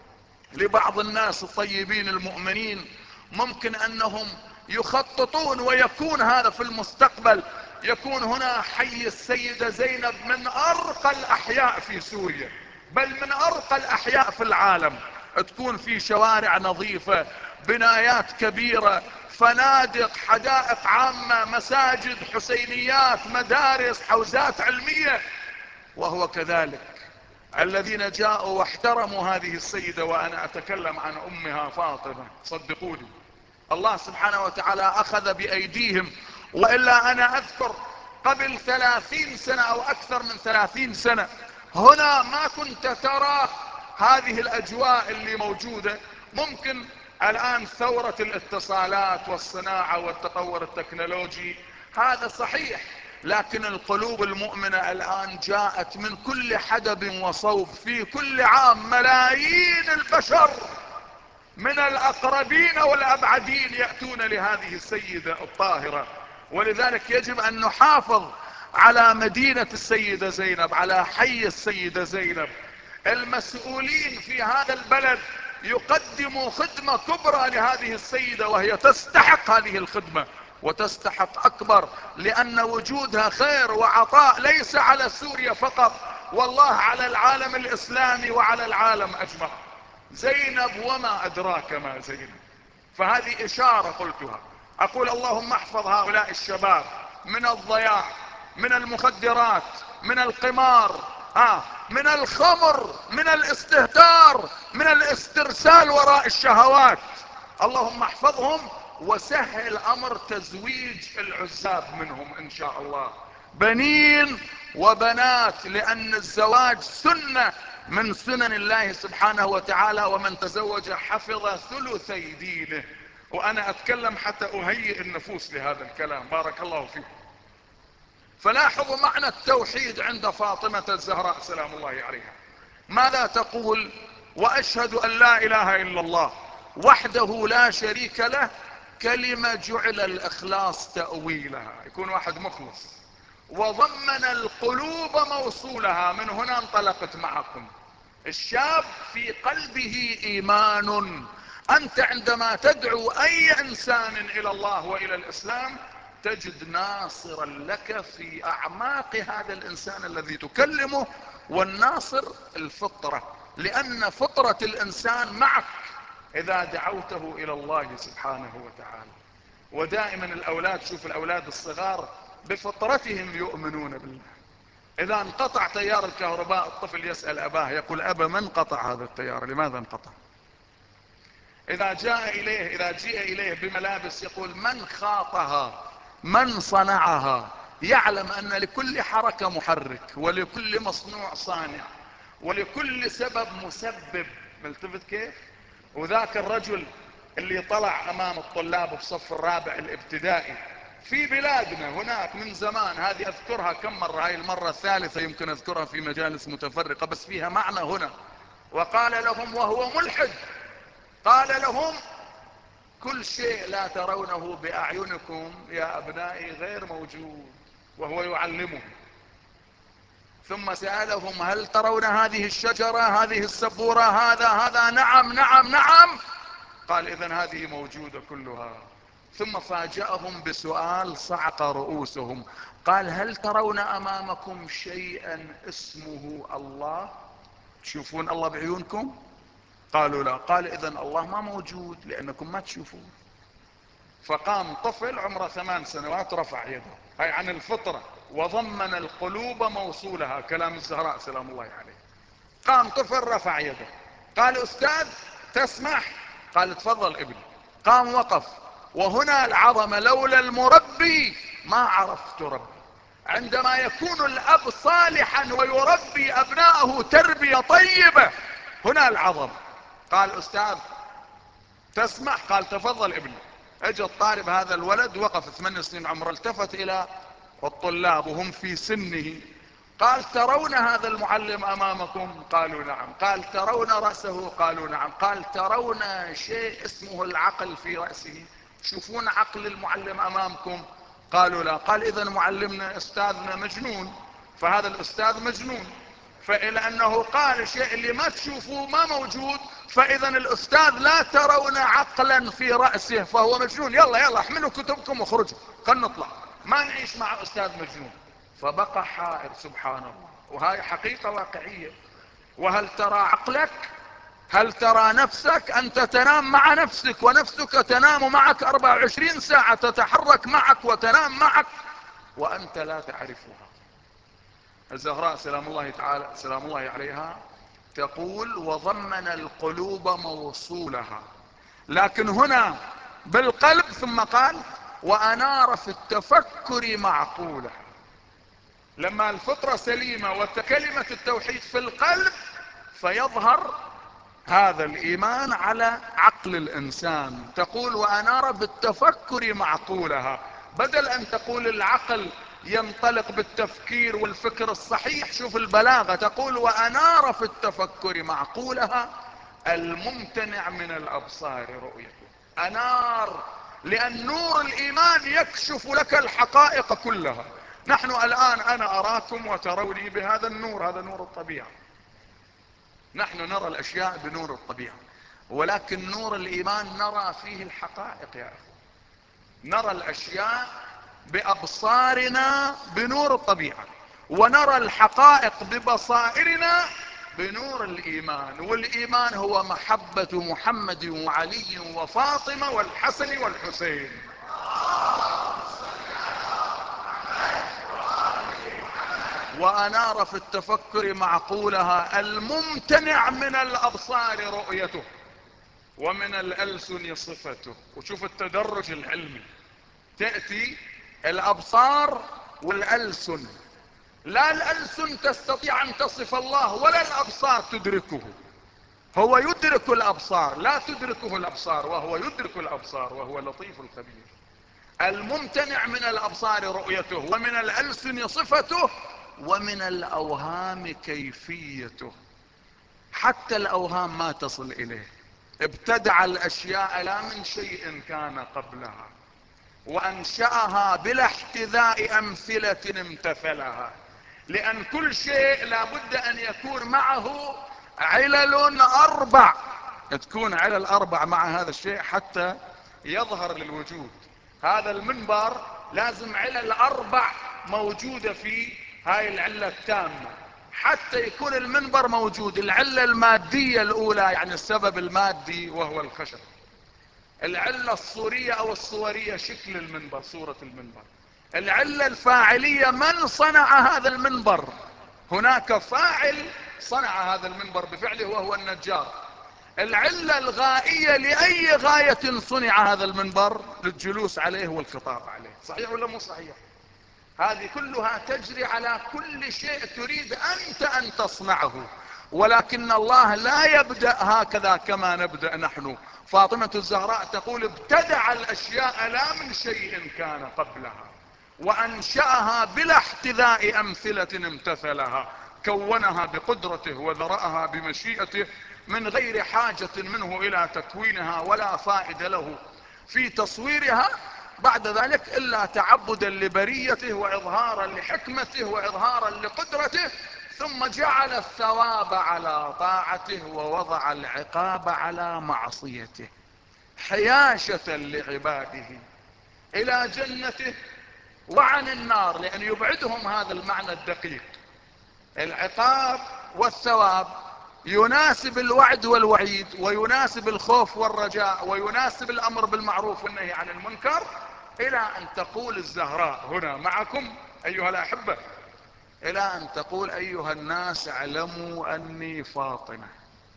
لبعض الناس الطيبين المؤمنين، ممكن انهم يخططون، ويكون هذا في المستقبل، يكون هنا حي السيدة زينب من ارقى الاحياء في سوريا، بل من ارقى الاحياء في العالم. تكون في شوارع نظيفة، بنايات كبيرة، فنادق، حدائق عامة، مساجد، حسينيات، مدارس، حوزات علمية. وهو كذلك الذين جاءوا واحترموا هذه السيدة، وانا اتكلم عن امها فاطمة، صدقوني الله سبحانه وتعالى اخذ بايديهم. والا انا اذكر قبل ثلاثين سنة او اكثر من ثلاثين سنة هنا ما كنت ترى هذه الاجواء اللي موجودة. ممكن الان ثورة الاتصالات والصناعة والتطور التكنولوجي هذا صحيح، لكن القلوب المؤمنة الان جاءت من كل حدب وصوب. في كل عام ملايين البشر من الاقربين والابعدين يأتون لهذه السيدة الطاهرة. ولذلك يجب ان نحافظ على مدينة السيدة زينب، على حي السيدة زينب. المسؤولين في هذا البلد يقدموا خدمة كبرى لهذه السيدة، وهي تستحق هذه الخدمة وتستحق اكبر، لان وجودها خير وعطاء ليس على سوريا فقط، والله على العالم الاسلامي وعلى العالم اجمع. زينب وما ادراك ما زينب. فهذه اشارة قلتها. اقول اللهم احفظ هؤلاء الشباب من الضياع، من المخدرات، من القمار، آه من الخمر، من الاستهتار، من الاسترسال وراء الشهوات. اللهم احفظهم وسهل امر تزويج العزاب منهم ان شاء الله، بنين وبنات، لان الزواج سنة من سنن الله سبحانه وتعالى، ومن تزوج حفظ ثلثي دينه. وأنا أتكلم حتى أهيئ النفوس لهذا الكلام. بارك الله فيكم. فلاحظوا معنى التوحيد عند فاطمة الزهراء سلام الله عليها. ماذا تقول؟ وأشهد أن لا إله إلا الله وحده لا شريك له كلمة جعل الإخلاص تأويلها، يكون واحد مخلص. وضمن القلوب موصولها، من هنا انطلقت معكم. الشاب في قلبه إيمان. أنت عندما تدعو أي إنسان إلى الله وإلى الإسلام تجد ناصرا لك في أعماق هذا الإنسان الذي تكلمه، والناصر الفطرة، لأن فطرة الإنسان معك إذا دعوته إلى الله سبحانه وتعالى. ودائما الأولاد، شوف الأولاد الصغار بفطرتهم يؤمنون بالله. إذا انقطع تيار الكهرباء الطفل يسأل أباه، يقول أبا من قطع هذا التيار؟ لماذا انقطع؟ إذا جاء إليه إذا جيء إليه بملابس يقول من خاطها؟ من صنعها؟ يعلم أن لكل حركة محرك، ولكل مصنوع صانع، ولكل سبب مسبب. ملتفت كيف؟ وذاك الرجل اللي طلع أمام الطلاب في صف الرابع الابتدائي في بلادنا هناك من زمان، هذه أذكرها كم مرة، هاي المرة الثالثة يمكن أذكرها في مجالس متفرقة بس فيها معنى هنا. وقال لهم وهو ملحد، قال لهم كل شيء لا ترونه بأعينكم يا أبنائي غير موجود، وهو يعلمه. ثم سألهم هل ترون هذه الشجرة، هذه السبورة، هذا هذا؟ نعم نعم نعم. قال إذن هذه موجودة كلها. ثم فاجأهم بسؤال صعق رؤوسهم، قال هل ترون أمامكم شيئا اسمه الله؟ تشوفون الله بعيونكم؟ قالوا لا. قال إذن الله ما موجود لأنكم ما تشوفون. فقام طفل عمره ثمان سنوات رفع يده، هاي عن الفطرة. وضمن القلوب موصولها، كلام الزهراء سلام الله عليه. قام طفل رفع يده، قال أستاذ تسمح؟ قال تفضل ابني. قام وقف. وهنا العظمة، لولا المربي ما عرفت ربي. عندما يكون الأب صالحا ويربي أبنائه تربية طيبة، هنا العظمة. قال أستاذ تسمح؟ قال تفضل ابني. اجى الطالب هذا الولد وقف ثمان سنين عمره، التفت إلى الطلاب وهم في سنه، قال ترون هذا المعلم أمامكم؟ قالوا نعم. قال ترون رأسه؟ قالوا نعم. قال ترون شيء اسمه العقل في رأسه؟ شوفون عقل المعلم أمامكم؟ قالوا لا. قال إذن معلمنا أستاذنا مجنون، فهذا الأستاذ مجنون. فإلى أنه قال الشيء اللي ما تشوفوه ما موجود، فإذا الأستاذ لا ترون عقلا في رأسه فهو مجنون. يلا يلا احملوا كتبكم واخرجوا، خلنا نطلع، ما نعيش مع أستاذ مجنون. فبقى حائر سبحان الله. وهاي حقيقة واقعية. وهل ترى عقلك؟ هل ترى نفسك؟ أنت تنام مع نفسك، ونفسك تنام معك أربعة وعشرين ساعة، تتحرك معك وتنام معك وأنت لا تعرفها. الزهراء سلام الله تعالى سلام الله عليها تقول وضمن القلوب موصولها، لكن هنا بالقلب. ثم قال وأنار في التفكر معقولها. لما الفطرة سليمة وكلمة التوحيد في القلب فيظهر هذا الإيمان على عقل الإنسان. تقول وأنار بالتفكر معقولها، بدل أن تقول العقل ينطلق بالتفكير والفكر الصحيح. شوف البلاغة، تقول وأنار في التفكر معقولها الممتنع من الأبصار رؤيته. أنار لأن نور الإيمان يكشف لك الحقائق كلها. نحن الآن أنا أراكم وتروني بهذا النور، هذا نور الطبيعة. نحن نرى الأشياء بنور الطبيعة، ولكن نور الإيمان نرى فيه الحقائق يا أخي. نرى الأشياء بأبصارنا بنور الطبيعة، ونرى الحقائق ببصائرنا بنور الإيمان. والإيمان هو محبة محمد وعلي وفاطمة والحسن والحسين. وأنار في التفكر معقولها الممتنع من الأبصار رؤيته، ومن الألسن صفته. وشوف التدرج العلمي، تأتي الأبصار والألسن. لا الألسن تستطيع أن تصف الله ولا الأبصار تدركه. هو يدرك الأبصار، لا تدركه الأبصار وهو يدرك الأبصار وهو لطيف الخبير. الممتنع من الأبصار رؤيته، ومن الألسن صفته، ومن الأوهام كيفيته. حتى الأوهام ما تصل إليه. ابتدع الأشياء لا من شيء كان قبلها، وأنشأها بلا احتذاء أمثلة امتثلها. لأن كل شيء لابد أن يكون معه علل أربع، تكون علل أربع مع هذا الشيء حتى يظهر للوجود. هذا المنبر لازم علل أربع موجودة في هاي العلة التامة حتى يكون المنبر موجود. العلة المادية الأولى يعني السبب المادي وهو الخشب. العلة الصورية أو الصورية شكل المنبر، صورة المنبر. العلة الفاعلية من صنع هذا المنبر. هناك فاعل صنع هذا المنبر بفعله وهو النجار. العلة الغائية لأي غاية صنع هذا المنبر، للجلوس عليه والخطاب عليه. صحيح ولا مو صحيح؟ هذه كلها تجري على كل شيء تريد أنت أن تصنعه، ولكن الله لا يبدأ هكذا كما نبدأ نحن. فاطمة الزهراء تقول ابتدع الأشياء لا من شيء كان قبلها، وأنشأها بلا احتذاء أمثلة امتثلها. كونها بقدرته وذرأها بمشيئته من غير حاجة منه إلى تكوينها، ولا فائدة له في تصويرها بعد ذلك إلا تعبدا لبريته وإظهارا لحكمته وإظهارا لقدرته. ثم جعل الثواب على طاعته ووضع العقاب على معصيته، حياشة لعباده إلى جنته وعن النار، لأن يبعدهم هذا المعنى الدقيق. العقاب والثواب يناسب الوعد والوعيد، ويناسب الخوف والرجاء، ويناسب الأمر بالمعروف والنهي عن المنكر، إلى أن تقول الزهراء هنا معكم أيها الأحبة، إلى أن تقول أيها الناس اعلموا أني فاطمة.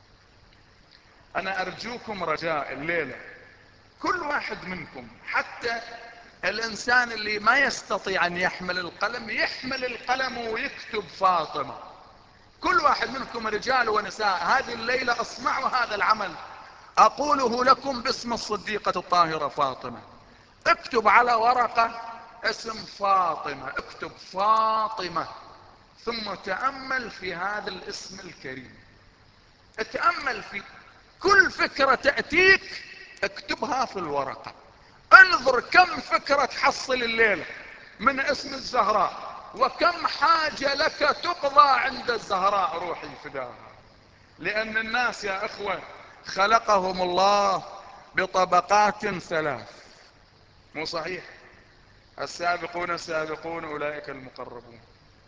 أنا أرجوكم رجاء الليلة كل واحد منكم، حتى الإنسان اللي ما يستطيع أن يحمل القلم يحمل القلم ويكتب فاطمة. كل واحد منكم رجال ونساء هذه الليلة اصنعوا هذا العمل، أقوله لكم باسم الصديقة الطاهرة فاطمة. اكتب على ورقة اسم فاطمة، اكتب فاطمة، ثم تأمل في هذا الاسم الكريم. اتأمل في كل فكرة تأتيك اكتبها في الورقة. انظر كم فكرة تحصل الليلة من اسم الزهراء، وكم حاجة لك تقضى عند الزهراء روحي فداها. لأن الناس يا اخوة خلقهم الله بطبقات ثلاث، مو صحيح؟ السابقون السابقون أولئك المقربون،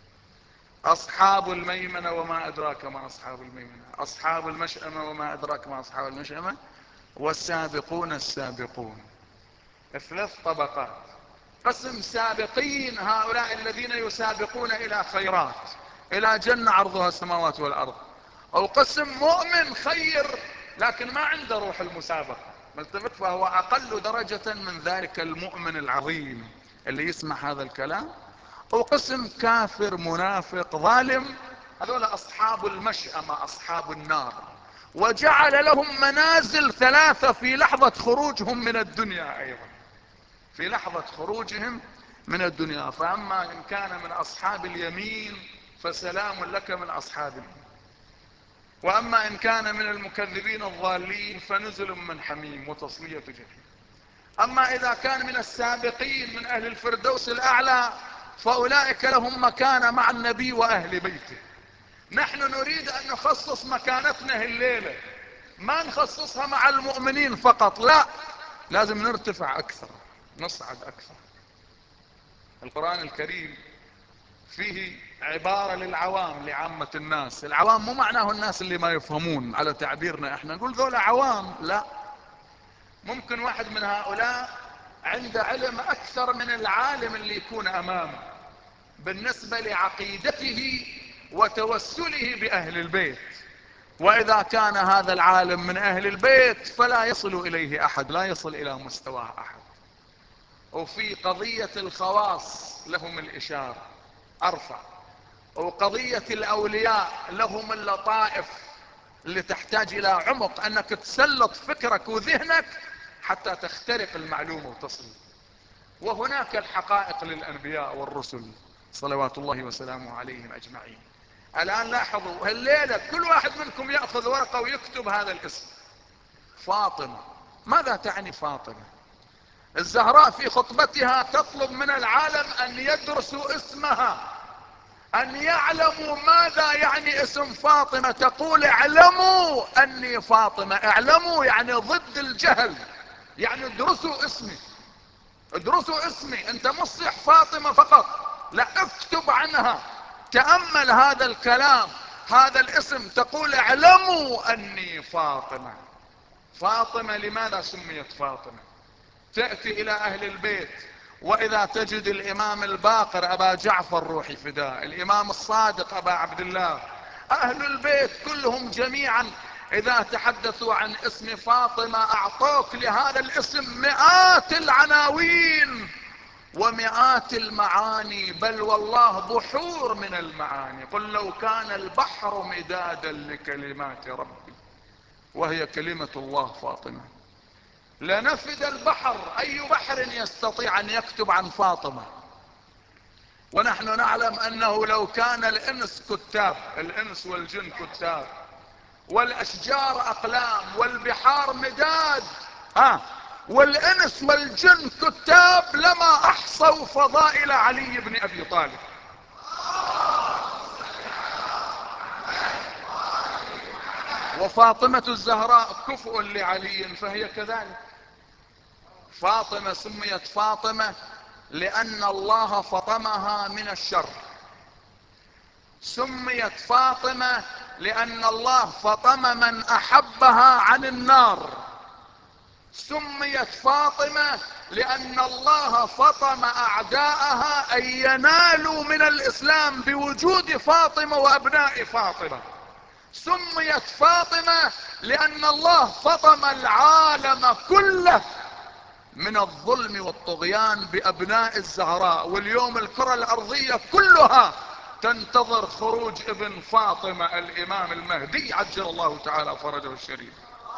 أصحاب الميمنة وما أدراك ما أصحاب الميمنة، أصحاب المشأمة وما أدراك ما أصحاب المشأمة، والسابقون السابقون. ثلاث طبقات. قسم سابقين هؤلاء الذين يسابقون إلى خيرات، إلى جنة عرضها السماوات والأرض. أو قسم مؤمن خير لكن ما عنده روح المسابقة، ملتفت، فهو أقل درجة من ذلك المؤمن العظيم اللي يسمع هذا الكلام. أو قسم كافر منافق ظالم، هذول أصحاب المشأمة أصحاب النار. وجعل لهم منازل ثلاثة في لحظة خروجهم من الدنيا، أيضا في لحظة خروجهم من الدنيا. فأما إن كان من أصحاب اليمين فسلام لك من أصحاب اليمين، وأما إن كان من المكذبين الضالين فنزل من حميم وتصلية جحيم. أما إذا كان من السابقين من أهل الفردوس الأعلى فأولئك لهم مكانة مع النبي وأهل بيته. نحن نريد أن نخصص مكانتنا الليلة، ما نخصصها مع المؤمنين فقط، لا، لازم نرتفع أكثر، نصعد أكثر. القرآن الكريم فيه عبارة للعوام، لعامة الناس. العوام مو معناه الناس اللي ما يفهمون، على تعبيرنا احنا نقول ذولا عوام، لا. ممكن واحد من هؤلاء عنده علم أكثر من العالم اللي يكون أمامه بالنسبة لعقيدته وتوسله بأهل البيت، وإذا كان هذا العالم من أهل البيت فلا يصل إليه أحد، لا يصل إلى مستواه أحد. وفي قضية الخواص لهم الإشارة أرفع، وقضية الأولياء لهم اللطائف اللي تحتاج الى عمق، انك تسلط فكرك وذهنك حتى تخترق المعلومة وتصل. وهناك الحقائق للانبياء والرسل صلوات الله وسلامه عليهم اجمعين. الان لاحظوا الليلة كل واحد منكم يأخذ ورقة ويكتب هذا الاسم فاطمة. ماذا تعني فاطمة؟ الزهراء في خطبتها تطلب من العالم ان يدرسوا اسمها، ان يعلموا ماذا يعني اسم فاطمة. تقول اعلموا اني فاطمة. اعلموا يعني ضد الجهل، يعني ادرسوا اسمي، ادرسوا اسمي. انت مش صح فاطمة فقط، لا، اكتب عنها. تأمل هذا الكلام، هذا الاسم. تقول اعلموا اني فاطمة. فاطمة لماذا سميت فاطمة؟ تأتي الى اهل البيت، واذا تجد الامام الباقر ابا جعفر روحي فداء، الامام الصادق ابا عبد الله، اهل البيت كلهم جميعا اذا تحدثوا عن اسم فاطمة اعطوك لهذا الاسم مئات العناوين ومئات المعاني، بل والله بحور من المعاني. قل لو كان البحر مدادا لكلمات ربي، وهي كلمة الله فاطمة، لنفد البحر. اي بحر يستطيع ان يكتب عن فاطمة؟ ونحن نعلم انه لو كان الانس كتاب، الانس والجن كتاب، والاشجار اقلام، والبحار مداد، ها، والانس والجن كتاب، لما احصوا فضائل علي بن ابي طالب. وفاطمة الزهراء كفء لعلي فهي كذلك. فاطمة سميت فاطمة لان الله فطمها من الشر. سميت فاطمة لان الله فطم من احبها عن النار. سميت فاطمة لان الله فطم اعداءها ان ينالوا من الاسلام بوجود فاطمة وابناء فاطمة. سميت فاطمة لان الله فطم العالم كله من الظلم والطغيان بابناء الزهراء. واليوم الكرة الارضية كلها تنتظر خروج ابن فاطمة الامام المهدي عجل الله تعالى فرجه الشريف.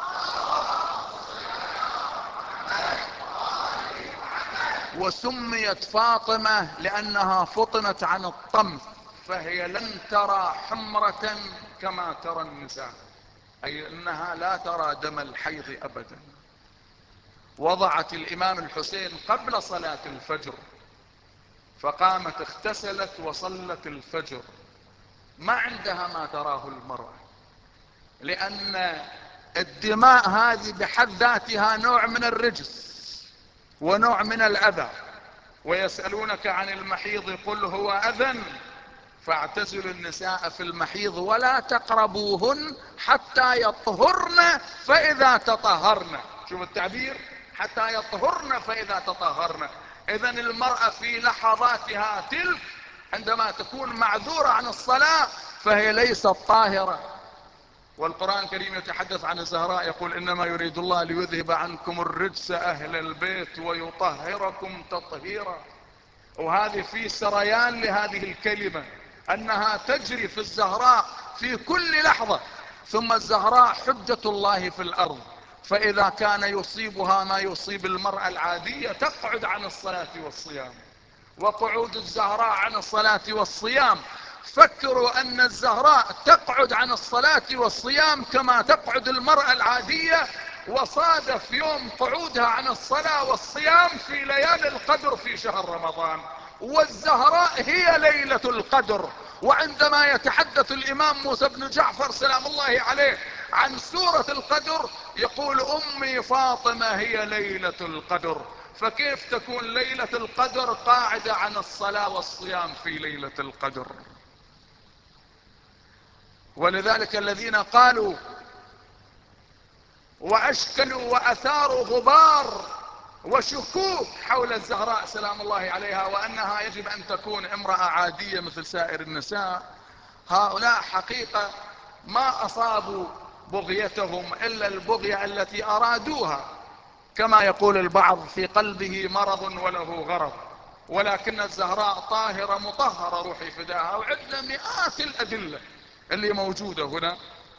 وسميت فاطمة لانها فطنت عن الطمث، فهي لن ترى حمرة كما ترى النساء، اي انها لا ترى دم الحيض ابدا. وضعت الامام الحسين قبل صلاة الفجر، فقامت اغتسلت وصلت الفجر. ما عندها ما تراه المرأة، لان الدماء هذه بحد ذاتها نوع من الرجس ونوع من الاذى. ويسألونك عن المحيض قل هو اذى فاعتزلوا النساء في المحيض ولا تقربوهن حتى يطهرن فاذا تطهرن. شوف التعبير، حتى يطهرن فاذا تطهرن. اذا المرأة في لحظاتها تلك عندما تكون معذورة عن الصلاة فهي ليست طاهرة. والقرآن الكريم يتحدث عن الزهراء يقول انما يريد الله ليذهب عنكم الرجس اهل البيت ويطهركم تطهيرا. وهذه في سريان لهذه الكلمة انها تجري في الزهراء في كل لحظة. ثم الزهراء حجة الله في الارض، فاذا كان يصيبها ما يصيب المرأة العادية تقعد عن الصلاة والصيام. وقعود الزهراء عن الصلاة والصيام، فكروا ان الزهراء تقعد عن الصلاة والصيام كما تقعد المرأة العادية. وصادف يوم قعودها عن الصلاة والصيام في ليالي القدر في شهر رمضان، والزهراء هي ليلة القدر. وعندما يتحدث الامام موسى بن جعفر سلام الله عليه عن سورة القدر يقول امي فاطمة هي ليلة القدر. فكيف تكون ليلة القدر قاعدة عن الصلاة والصيام في ليلة القدر؟ ولذلك الذين قالوا واشكلوا واثاروا غبار وشكوك حول الزهراء سلام الله عليها وانها يجب ان تكون امرأة عادية مثل سائر النساء، هؤلاء حقيقة ما اصابوا بغيتهم الا البغية التي ارادوها. كما يقول البعض في قلبه مرض وله غرض، ولكن الزهراء طاهرة مطهرة روحي فداها. وعندنا مئات الادلة اللي موجودة هنا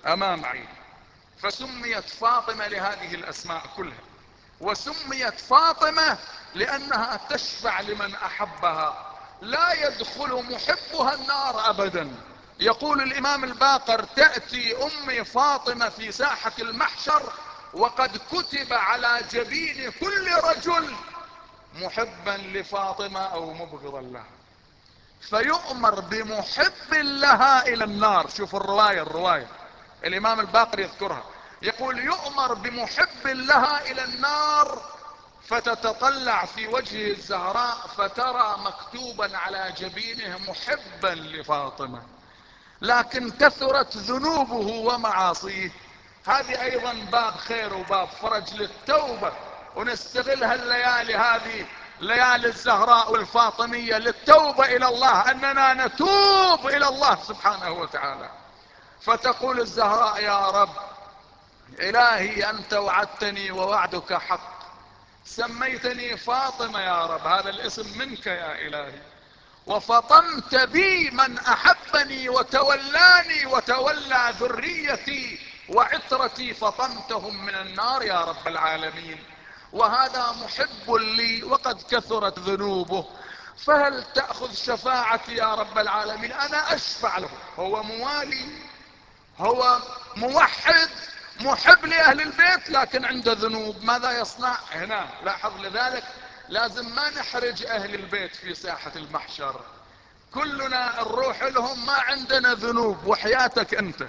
امام عيني. فسميت فاطمة لهذه الاسماء كلها. وسميت فاطمة لانها تشفع لمن احبها، لا يدخل محبها النار ابدا. يقول الامام الباقر: تأتي امي فاطمة في ساحة المحشر وقد كتب على جبين كل رجل محبا لفاطمة او مبغضا لها، فيؤمر بمحب لها الى النار. شوف الرواية الرواية الامام الباقر يذكرها، يقول: يؤمر بمحب لها الى النار، فتتطلع في وجهه الزهراء فترى مكتوبا على جبينه محبا لفاطمة، لكن كثرت ذنوبه ومعاصيه. هذه ايضا باب خير وباب فرج للتوبة، ونستغل هالليالي هذه ليالي الزهراء والفاطمية للتوبة الى الله، اننا نتوب الى الله سبحانه وتعالى. فتقول الزهراء: يا رب الهي انت وعدتني ووعدك حق، سميتني فاطمة يا رب، هذا الاسم منك يا الهي، وفطمت بي من احبني وتولاني وتولى ذريتي وعترتي، فطمتهم من النار يا رب العالمين، وهذا محب لي وقد كثرت ذنوبه، فهل تأخذ شفاعتي يا رب العالمين؟ انا اشفع له، هو موالي، هو موحد محب لأهل البيت، لكن عنده ذنوب، ماذا يصنع هنا؟ لاحظ، لذلك لازم ما نحرج أهل البيت في ساحة المحشر، كلنا نروح لهم ما عندنا ذنوب وحياتك أنت.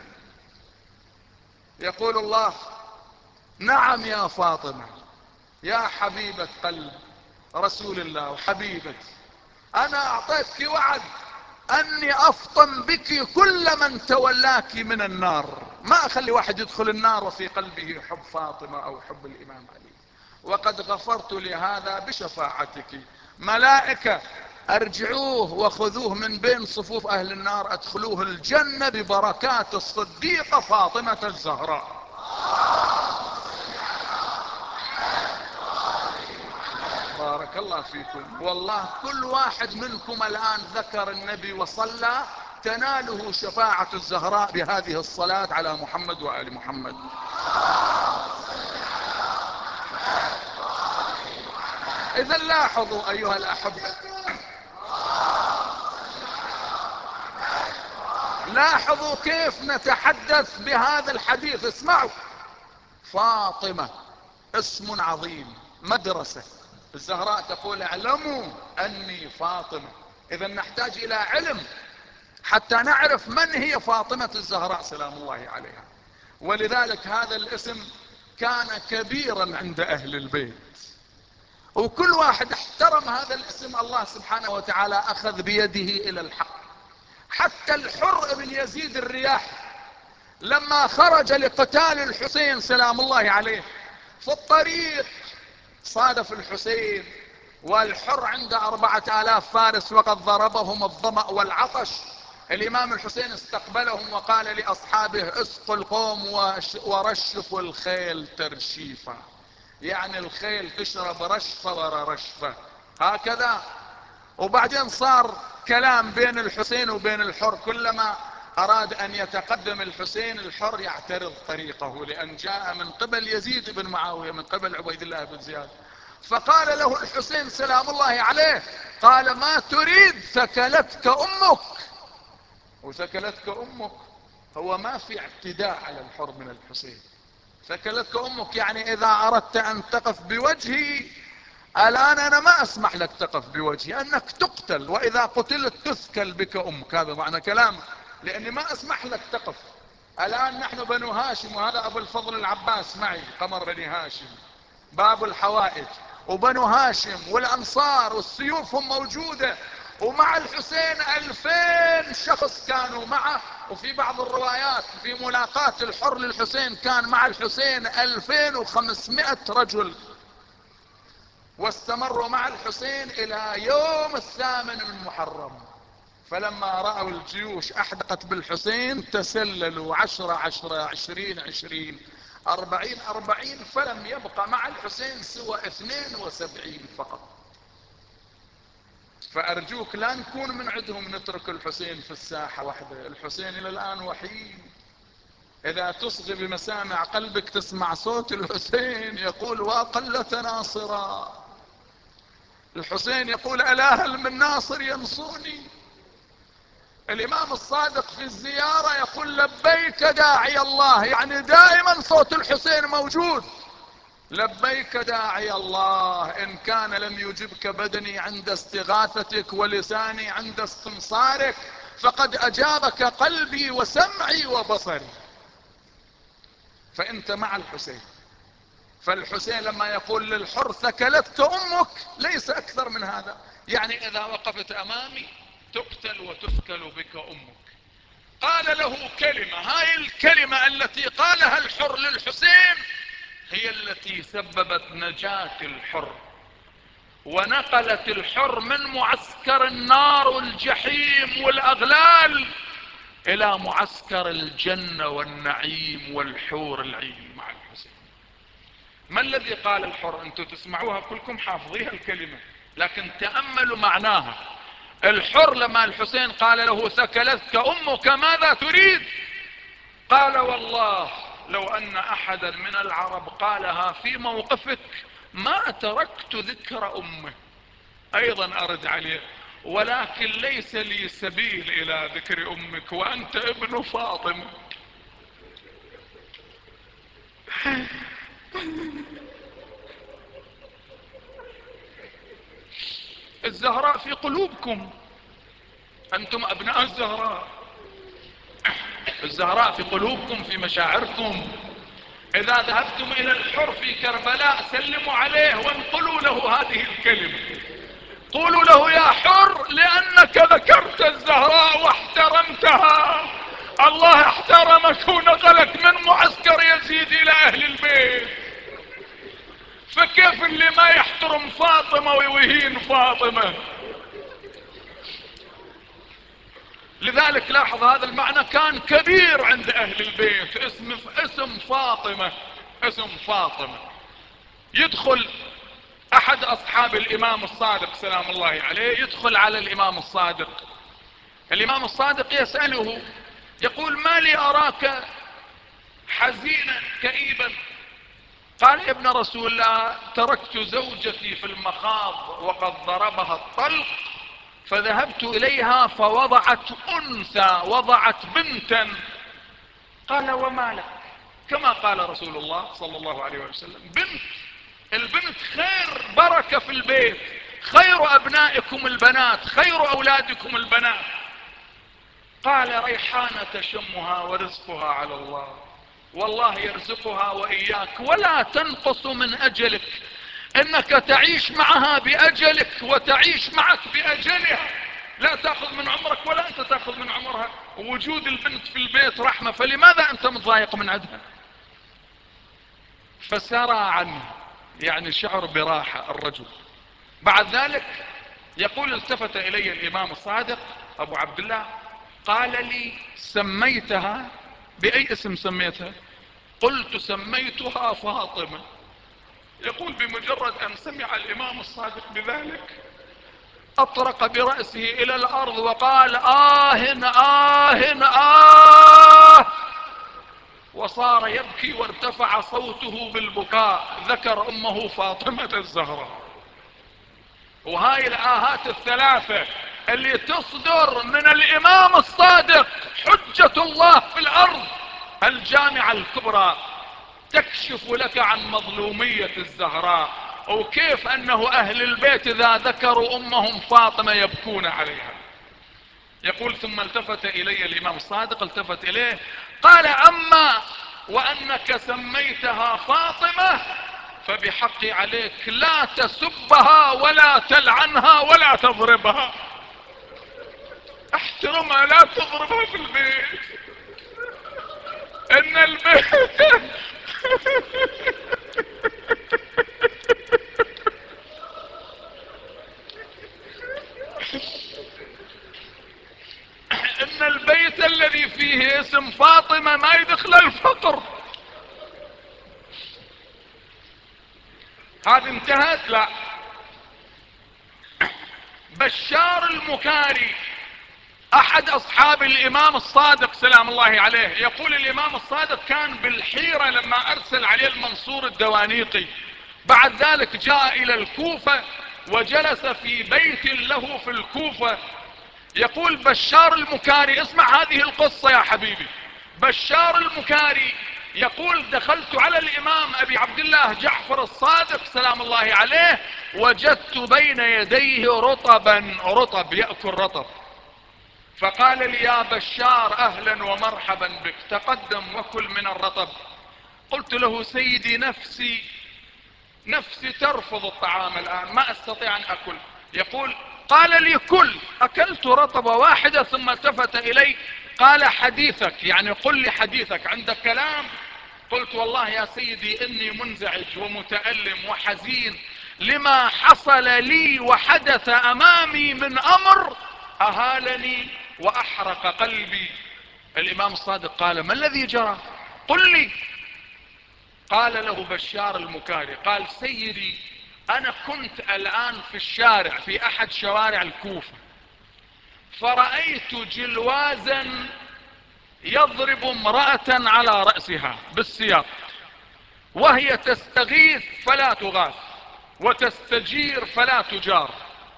يقول الله: نعم يا فاطمة يا حبيبة قلب رسول الله وحبيبتي، أنا أعطيتك وعد أني أفطن بك كل من تولاك من النار، ما أخلي واحد يدخل النار وفي قلبه حب فاطمة أو حب الإمام علي، وقد غفرت لهذا بشفاعتك. ملائكة أرجعوه وخذوه من بين صفوف أهل النار، أدخلوه الجنة ببركات الصديقة فاطمة الزهراء. بارك الله فيكم. والله كل واحد منكم الآن ذكر النبي وصلى، تناله شفاعة الزهراء بهذه الصلاة على محمد وآل محمد. إذا لاحظوا أيها الأحبة، لاحظوا كيف نتحدث بهذا الحديث. اسمعوا: فاطمة اسم عظيم، مدرسة. الزهراء تقول: اعلموا أني فاطمة. إذا نحتاج إلى علم حتى نعرف من هي فاطمة الزهراء سلام الله عليها. ولذلك هذا الاسم كان كبيرا عند أهل البيت، وكل واحد احترم هذا الاسم. الله سبحانه وتعالى أخذ بيده إلى الحق. حتى الحر بن يزيد الرياحي لما خرج لقتال الحسين سلام الله عليه، في الطريق صادف الحسين والحر عنده أربعة آلاف فارس وقد ضربهم الظمأ والعطش. الإمام الحسين استقبلهم وقال لأصحابه: اسقوا القوم ورشفوا الخيل ترشيفا، يعني الخيل تشرب رشفة ورا رشفة هكذا. وبعدين صار كلام بين الحسين وبين الحر، كلما أراد أن يتقدم الحسين الحر يعترض طريقه، لأن جاء من قبل يزيد بن معاوية من قبل عبيد الله بن زياد. فقال له الحسين سلام الله عليه: قال: ما تريد؟ ثكلتك أمك. وثكلتك أمك هو ما في اعتداء على الحر من الحسين. ثكلتك أمك يعني إذا أردت أن تقف بوجهي الآن أنا ما أسمح لك تقف بوجهي، أنك تقتل، وإذا قتلت تثكل بك أمك. هذا معنى كلامه، لأني ما أسمح لك تقف. الآن نحن بنو هاشم، وهذا أبو الفضل العباس معي، قمر بني هاشم، باب الحوائج، وبنو هاشم والأنصار والسيوفهم موجودة، ومع الحسين ألفين شخص كانوا معه. وفي بعض الروايات في ملاقاة الحر للحسين كان مع الحسين ألفين وخمسمائة رجل، واستمروا مع الحسين إلى يوم الثامن من محرم. فلما رأوا الجيوش أحدقت بالحسين تسللوا عشرة عشرة عشرين عشرين أربعين أربعين، فلم يبقى مع الحسين سوى اثنين وسبعين فقط. فأرجوك لا نكون من عندهم نترك الحسين في الساحة وحده. الحسين إلى الآن وحيد، اذا تصغي بمسامع قلبك تسمع صوت الحسين يقول وقلت ناصرا. الحسين يقول الا هل من ناصر ينصرني. الامام الصادق في الزيارة يقول لبيك داعي الله، يعني دائما صوت الحسين موجود. لبيك داعي الله، ان كان لم يجبك بدني عند استغاثتك ولساني عند استنصارك فقد اجابك قلبي وسمعي وبصري. فانت مع الحسين. فالحسين لما يقول للحر ثكلتك امك ليس اكثر من هذا، يعني اذا وقفت امامي تقتل وتثكل بك امك. قال له كلمة، هاي الكلمة التي قالها الحر للحسين هي التي سببت نجاة الحر، ونقلت الحر من معسكر النار والجحيم والاغلال الى معسكر الجنة والنعيم والحور العين مع الحسين. ما الذي قال الحر؟ انتم تسمعوها كلكم حافظيها الكلمة، لكن تأملوا معناها. الحر لما الحسين قال له ثكلتك امك ماذا تريد؟ قال والله لو ان احدا من العرب قالها في موقفك ما تركت ذكر امه. ايضا ارد عليه ولكن ليس لي سبيل الى ذكر امك وانت ابن فاطمة. الزهراء في قلوبكم، انتم ابناء الزهراء. الزهراء في قلوبكم في مشاعركم. اذا ذهبتم الى الحر في كربلاء سلموا عليه وانقلوا له هذه الكلمة، قولوا له يا حر لانك ذكرت الزهراء واحترمتها الله احترمك ونقلك من معسكر يزيد الى اهل البيت. فكيف اللي ما يحترم فاطمة ويهين فاطمة؟ لذلك لاحظ هذا المعنى كان كبير عند اهل البيت. اسم اسم فاطمة، اسم فاطمة. يدخل احد اصحاب الامام الصادق سلام الله عليه، يدخل على الامام الصادق. الامام الصادق يسأله يقول ما لي اراك حزينا كئيبا. قال يا ابن رسول الله تركت زوجتي في المخاض وقد ضربها الطلق فذهبت اليها فوضعت انثى، وضعت بنتا. قال وما لك؟ كما قال رسول الله صلى الله عليه وسلم بنت. البنت خير بركة في البيت، خير ابنائكم البنات، خير اولادكم البنات. قال ريحانة تشمها ورزقها على الله، والله يرزقها واياك ولا تنقص من اجلك، انك تعيش معها باجلك وتعيش معك باجلها، لا تاخذ من عمرك ولا انت تاخذ من عمرها. وجود البنت في البيت رحمة، فلماذا انت متضايق من عندها؟ فسرى عنه، يعني شعر براحة الرجل. بعد ذلك يقول التفت الي الامام الصادق ابو عبد الله قال لي سميتها باي اسم سميتها؟ قلت سميتها فاطمة. يقول بمجرد ان سمع الامام الصادق بذلك اطرق برأسه الى الارض وقال آه آه آه، وصار يبكي وارتفع صوته بالبكاء. ذكر امه فاطمة الزهراء. وهاي الاهات الثلاثة اللي تصدر من الامام الصادق حجة الله في الارض الجامعة الكبرى تكشف لك عن مظلومية الزهراء، وكيف انه اهل البيت اذا ذكروا امهم فاطمة يبكون عليها. يقول ثم التفت الي الامام الصادق، التفت اليه قال اما وانك سميتها فاطمة فبحقي عليك لا تسبها ولا تلعنها ولا تضربها. احترمها لا تضربها في البيت. ان البيت ان البيت الذي فيه اسم فاطمة ما يدخل الفقر. هذه انتهت؟ لا. بشار المكاري احد اصحاب الامام الصادق سلام الله عليه يقول الامام الصادق كان بالحيرة لما ارسل عليه المنصور الدوانيقي. بعد ذلك جاء الى الكوفة وجلس في بيت له في الكوفة. يقول بشار المكاري، اسمع هذه القصة يا حبيبي. بشار المكاري يقول دخلت على الامام ابي عبد الله جعفر الصادق سلام الله عليه، وجدت بين يديه رطبا، رطب يأكل رطب. فقال لي يا بشار اهلا ومرحبا بك، تقدم وكل من الرطب. قلت له سيدي نفسي نفسي ترفض الطعام الان، ما استطيع ان اكل. يقول قال لي كل. اكلت رطبة واحدة ثم التفت الي قال حديثك، يعني قل لي حديثك، عندك كلام؟ قلت والله يا سيدي اني منزعج ومتألم وحزين لما حصل لي وحدث امامي من امر اهالني واحرق قلبي. الامام الصادق قال ما الذي جرى؟ قل لي. قال له بشار المكاري قال سيدي انا كنت الان في الشارع في احد شوارع الكوفة، فرأيت جلوازا يضرب امرأة على رأسها بالسياط، وهي تستغيث فلا تغاث وتستجير فلا تجار،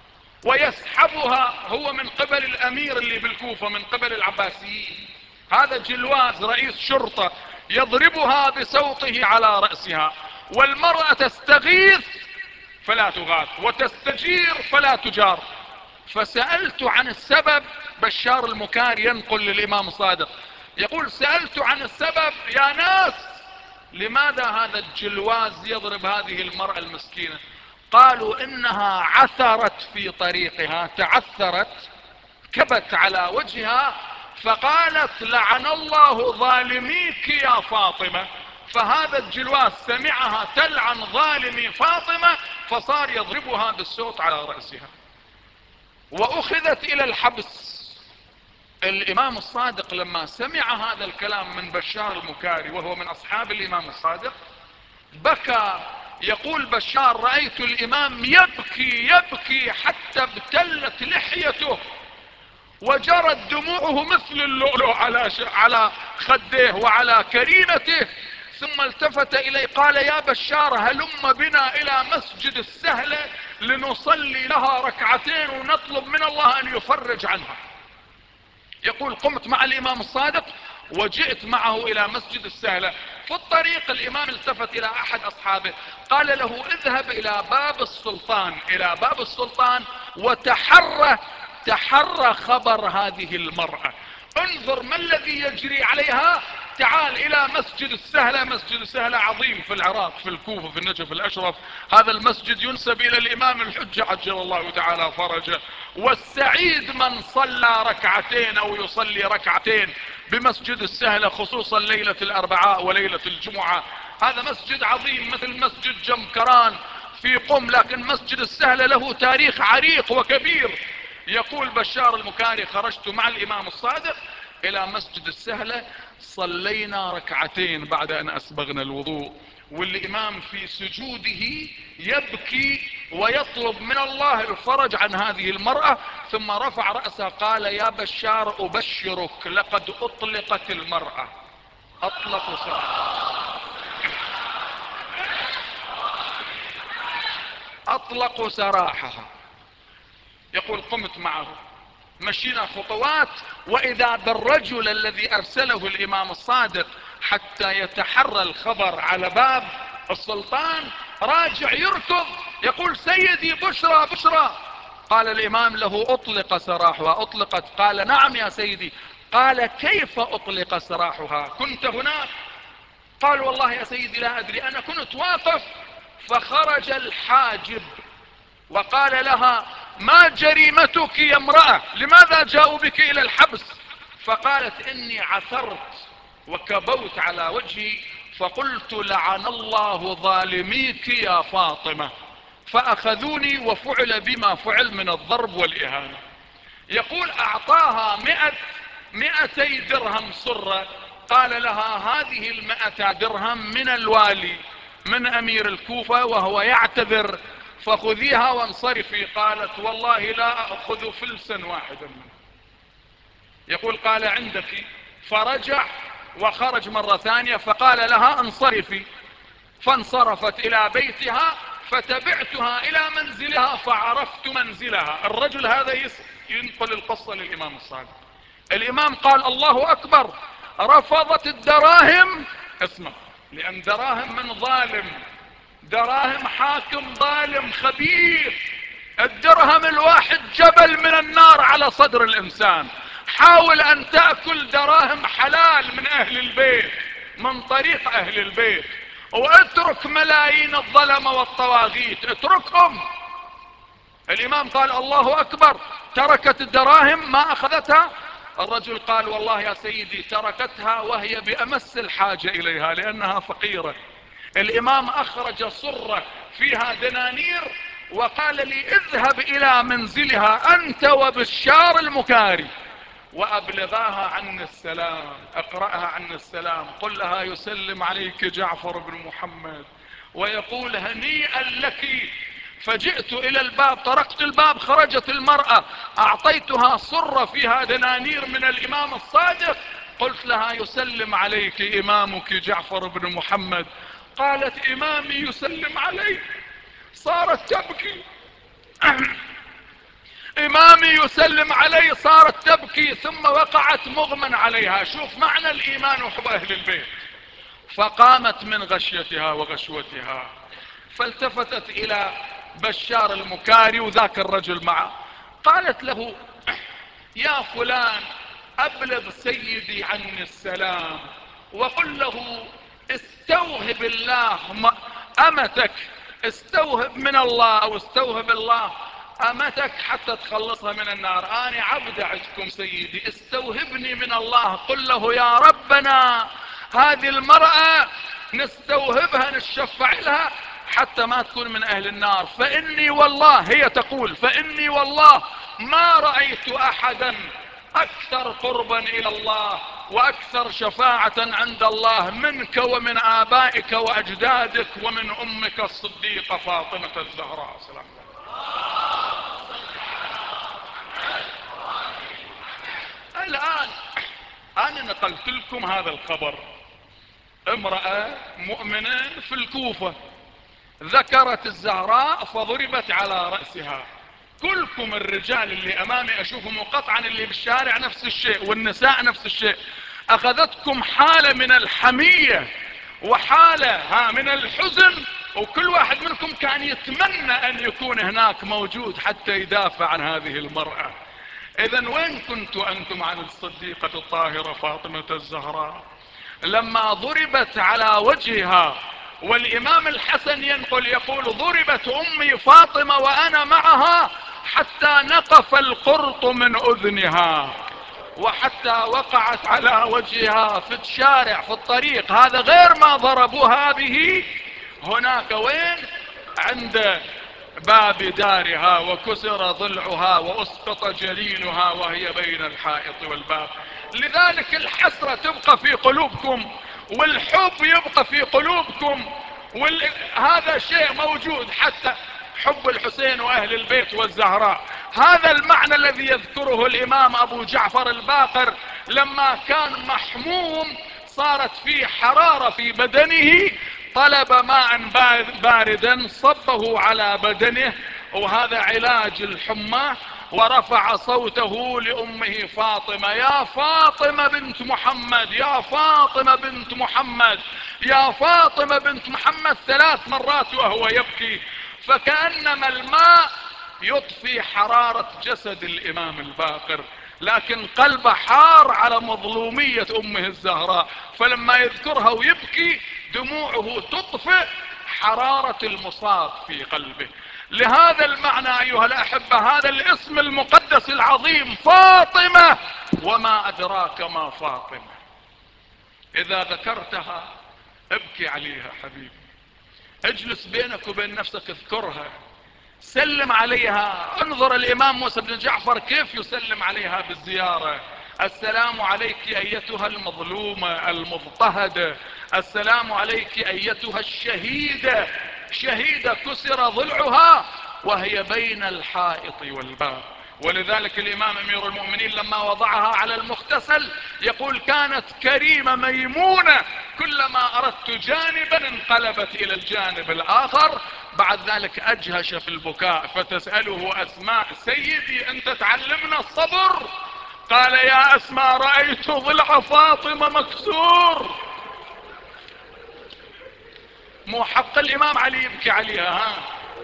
ويسحبها هو من قبل الامير اللي بالكوفة من قبل العباسيين. هذا جلواز رئيس شرطة يضربها بصوته على رأسها، والمرأة تستغيث فلا تغاث وتستجير فلا تجار. فسألت عن السبب. بشار المكاري ينقل للامام الصادق يقول سألت عن السبب يا ناس، لماذا هذا الجلواز يضرب هذه المرأة المسكينة؟ قالوا انها عثرت في طريقها، تعثرت كبت على وجهها، فقالت لعن الله ظالميك يا فاطمة. فهذا الجلواز سمعها تلعن ظالمي فاطمة فصار يضربها بالسوط على رأسها، واخذت الى الحبس. الامام الصادق لما سمع هذا الكلام من بشار المكاري وهو من اصحاب الامام الصادق بكى. يقول بشار رأيت الامام يبكي يبكي حتى ابتلت لحيته وجرت دموعه مثل اللؤلؤ على على خديه وعلى كريمته. ثم التفت الي قال يا بشار هلم بنا الى مسجد السهلة لنصلي لها ركعتين ونطلب من الله ان يفرج عنها. يقول قمت مع الامام الصادق وجئت معه الى مسجد السهلة. في الطريق الامام التفت الى احد اصحابه قال له اذهب الى باب السلطان، الى باب السلطان وتحرى تحرى خبر هذه المرأة، انظر ما الذي يجري عليها، تعال الى مسجد السهلة. مسجد السهلة عظيم في العراق في الكوفة في النجف الاشرف. هذا المسجد ينسب الى الامام الحجة عجل الله تعالى فرجه، والسعيد من صلى ركعتين او يصلي ركعتين بمسجد السهلة خصوصا ليلة الاربعاء وليلة الجمعة. هذا مسجد عظيم مثل مسجد جمكران في قم، لكن مسجد السهلة له تاريخ عريق وكبير. يقول بشار المكاري خرجت مع الامام الصادق الى مسجد السهلة، صلينا ركعتين بعد ان اسبغنا الوضوء، والامام في سجوده يبكي ويطلب من الله الفرج عن هذه المرأة. ثم رفع رأسه قال يا بشار ابشرك لقد اطلقت المرأة، اطلقوا سراحها اطلقوا سراحها. يقول قمت معه مشينا خطوات واذا بالرجل الذي ارسله الامام الصادق حتى يتحرى الخبر على باب السلطان راجع يركض يقول سيدي بشرى بشرى. قال الامام له اطلق سراحها. اطلقت؟ قال نعم يا سيدي. قال كيف اطلق سراحها؟ كنت هناك؟ قال والله يا سيدي لا ادري، انا كنت واقف فخرج الحاجب وقال لها ما جريمتك يا امرأة، لماذا جاءوا بك الى الحبس؟ فقالت اني عثرت وكبوت على وجهي فقلت لعن الله ظالميك يا فاطمة، فاخذوني وفعل بما فعل من الضرب والاهانة. يقول اعطاها مئة مئتي درهم سرة، قال لها هذه المئة درهم من الوالي من امير الكوفة وهو يعتذر فخذيها وانصرفي. قالت والله لا اخذ فلسا واحدا منه. يقول قال عندك، فرجع وخرج مرة ثانية فقال لها انصرفي، فانصرفت الى بيتها، فتبعتها الى منزلها فعرفت منزلها. الرجل هذا ينقل القصة للامام الصادق. الامام قال الله اكبر، رفضت الدراهم، اسمع، لان دراهم من ظالم، دراهم حاكم ظالم خبيث. الدرهم الواحد جبل من النار على صدر الانسان. حاول ان تأكل دراهم حلال من اهل البيت، من طريق اهل البيت، واترك ملايين الظلمة والطواغيت، اتركهم. الامام قال الله اكبر، تركت الدراهم ما اخذتها. الرجل قال والله يا سيدي تركتها وهي بامس الحاجة اليها لانها فقيرة. الامام اخرج صرة فيها دنانير وقال لي اذهب الى منزلها انت وبشار المكاري وابلغاها عن السلام، اقرأها عن السلام، قل لها يسلم عليك جعفر بن محمد ويقول هنيئا لك. فجئت الى الباب، طرقت الباب، خرجت المرأة، اعطيتها صرة فيها دنانير من الامام الصادق، قلت لها يسلم عليك امامك جعفر بن محمد. قالت امامي يسلم عليك. صارت تبكي. امامي يسلم علي، صارت تبكي، ثم وقعت مغمى عليها. شوف معنى الايمان وحب اهل البيت. فقامت من غشيتها وغشوتها، فالتفتت الى بشار المكاري وذاك الرجل معه، قالت له يا فلان ابلغ سيدي عني السلام وقل له استوهب الله امتك، استوهب من الله او استوهب الله امتك حتى تخلصها من النار. انا عبد عندكم سيدي، استوهبني من الله، قل له يا ربنا هذه المرأة نستوهبها نشفع لها حتى ما تكون من اهل النار، فاني والله، هي تقول فاني والله ما رأيت احدا اكثر قربا الى الله واكثر شفاعة عند الله منك ومن ابائك واجدادك ومن امك الصديقة فاطمة الزهراء. سلام الله. الان انا نقلت لكم هذا الخبر. امرأة مؤمنة في الكوفة ذكرت الزهراء فضربت على رأسها. كلكم الرجال اللي امامي اشوفهم قطعا اللي بالشارع نفس الشيء والنساء نفس الشيء. اخذتكم حالة من الحمية وحالة ها من الحزن، وكل واحد منكم كان يتمنى ان يكون هناك موجود حتى يدافع عن هذه المرأة. اذا وين كنتوا انتم عن الصديقة الطاهرة فاطمة الزهراء لما ضربت على وجهها؟ والامام الحسن ينقل يقول ضربت امي فاطمة وانا معها حتى نقف القرط من اذنها، وحتى وقعت على وجهها في الشارع في الطريق. هذا غير ما ضربوا هذه هناك وين عند باب دارها وكسر ضلعها واسقط جليلها وهي بين الحائط والباب. لذلك الحسرة تبقى في قلوبكم والحب يبقى في قلوبكم، وهذا شيء موجود، حتى حب الحسين واهل البيت والزهراء. هذا المعنى الذي يذكره الامام ابو جعفر الباقر لما كان محموم صارت فيه حرارة في بدنه، طلب ماء باردا صبه على بدنه وهذا علاج الحمى، ورفع صوته لامه فاطمة يا فاطمة بنت محمد، يا فاطمة بنت محمد، يا فاطمة بنت محمد ثلاث مرات وهو يبكي، فكأنما الماء يطفي حرارة جسد الامام الباقر، لكن قلبه حار على مظلومية امه الزهراء، فلما يذكرها ويبكي دموعه تطفئ حرارة المصاب في قلبه. لهذا المعنى ايها الاحبة هذا الاسم المقدس العظيم فاطمة، وما ادراك ما فاطمة، اذا ذكرتها ابكي عليها حبيبي، اجلس بينك وبين نفسك اذكرها، سلم عليها. انظر الامام موسى بن جعفر كيف يسلم عليها بالزيارة. السلام عليك ايتها المظلومة المضطهدة، السلام عليك ايتها الشهيدة، شهيدة كسر ضلعها وهي بين الحائط والباب. ولذلك الامام امير المؤمنين لما وضعها على المغتسل يقول كانت كريمة ميمونة، كلما اردت جانبا انقلبت الى الجانب الاخر. بعد ذلك اجهش في البكاء فتسأله اسماء: سيدي انت تعلمنا الصبر؟ قال: يا اسماء رأيت ضلع فاطمة مكسور. مو حق الامام علي يبكي عليها؟ ها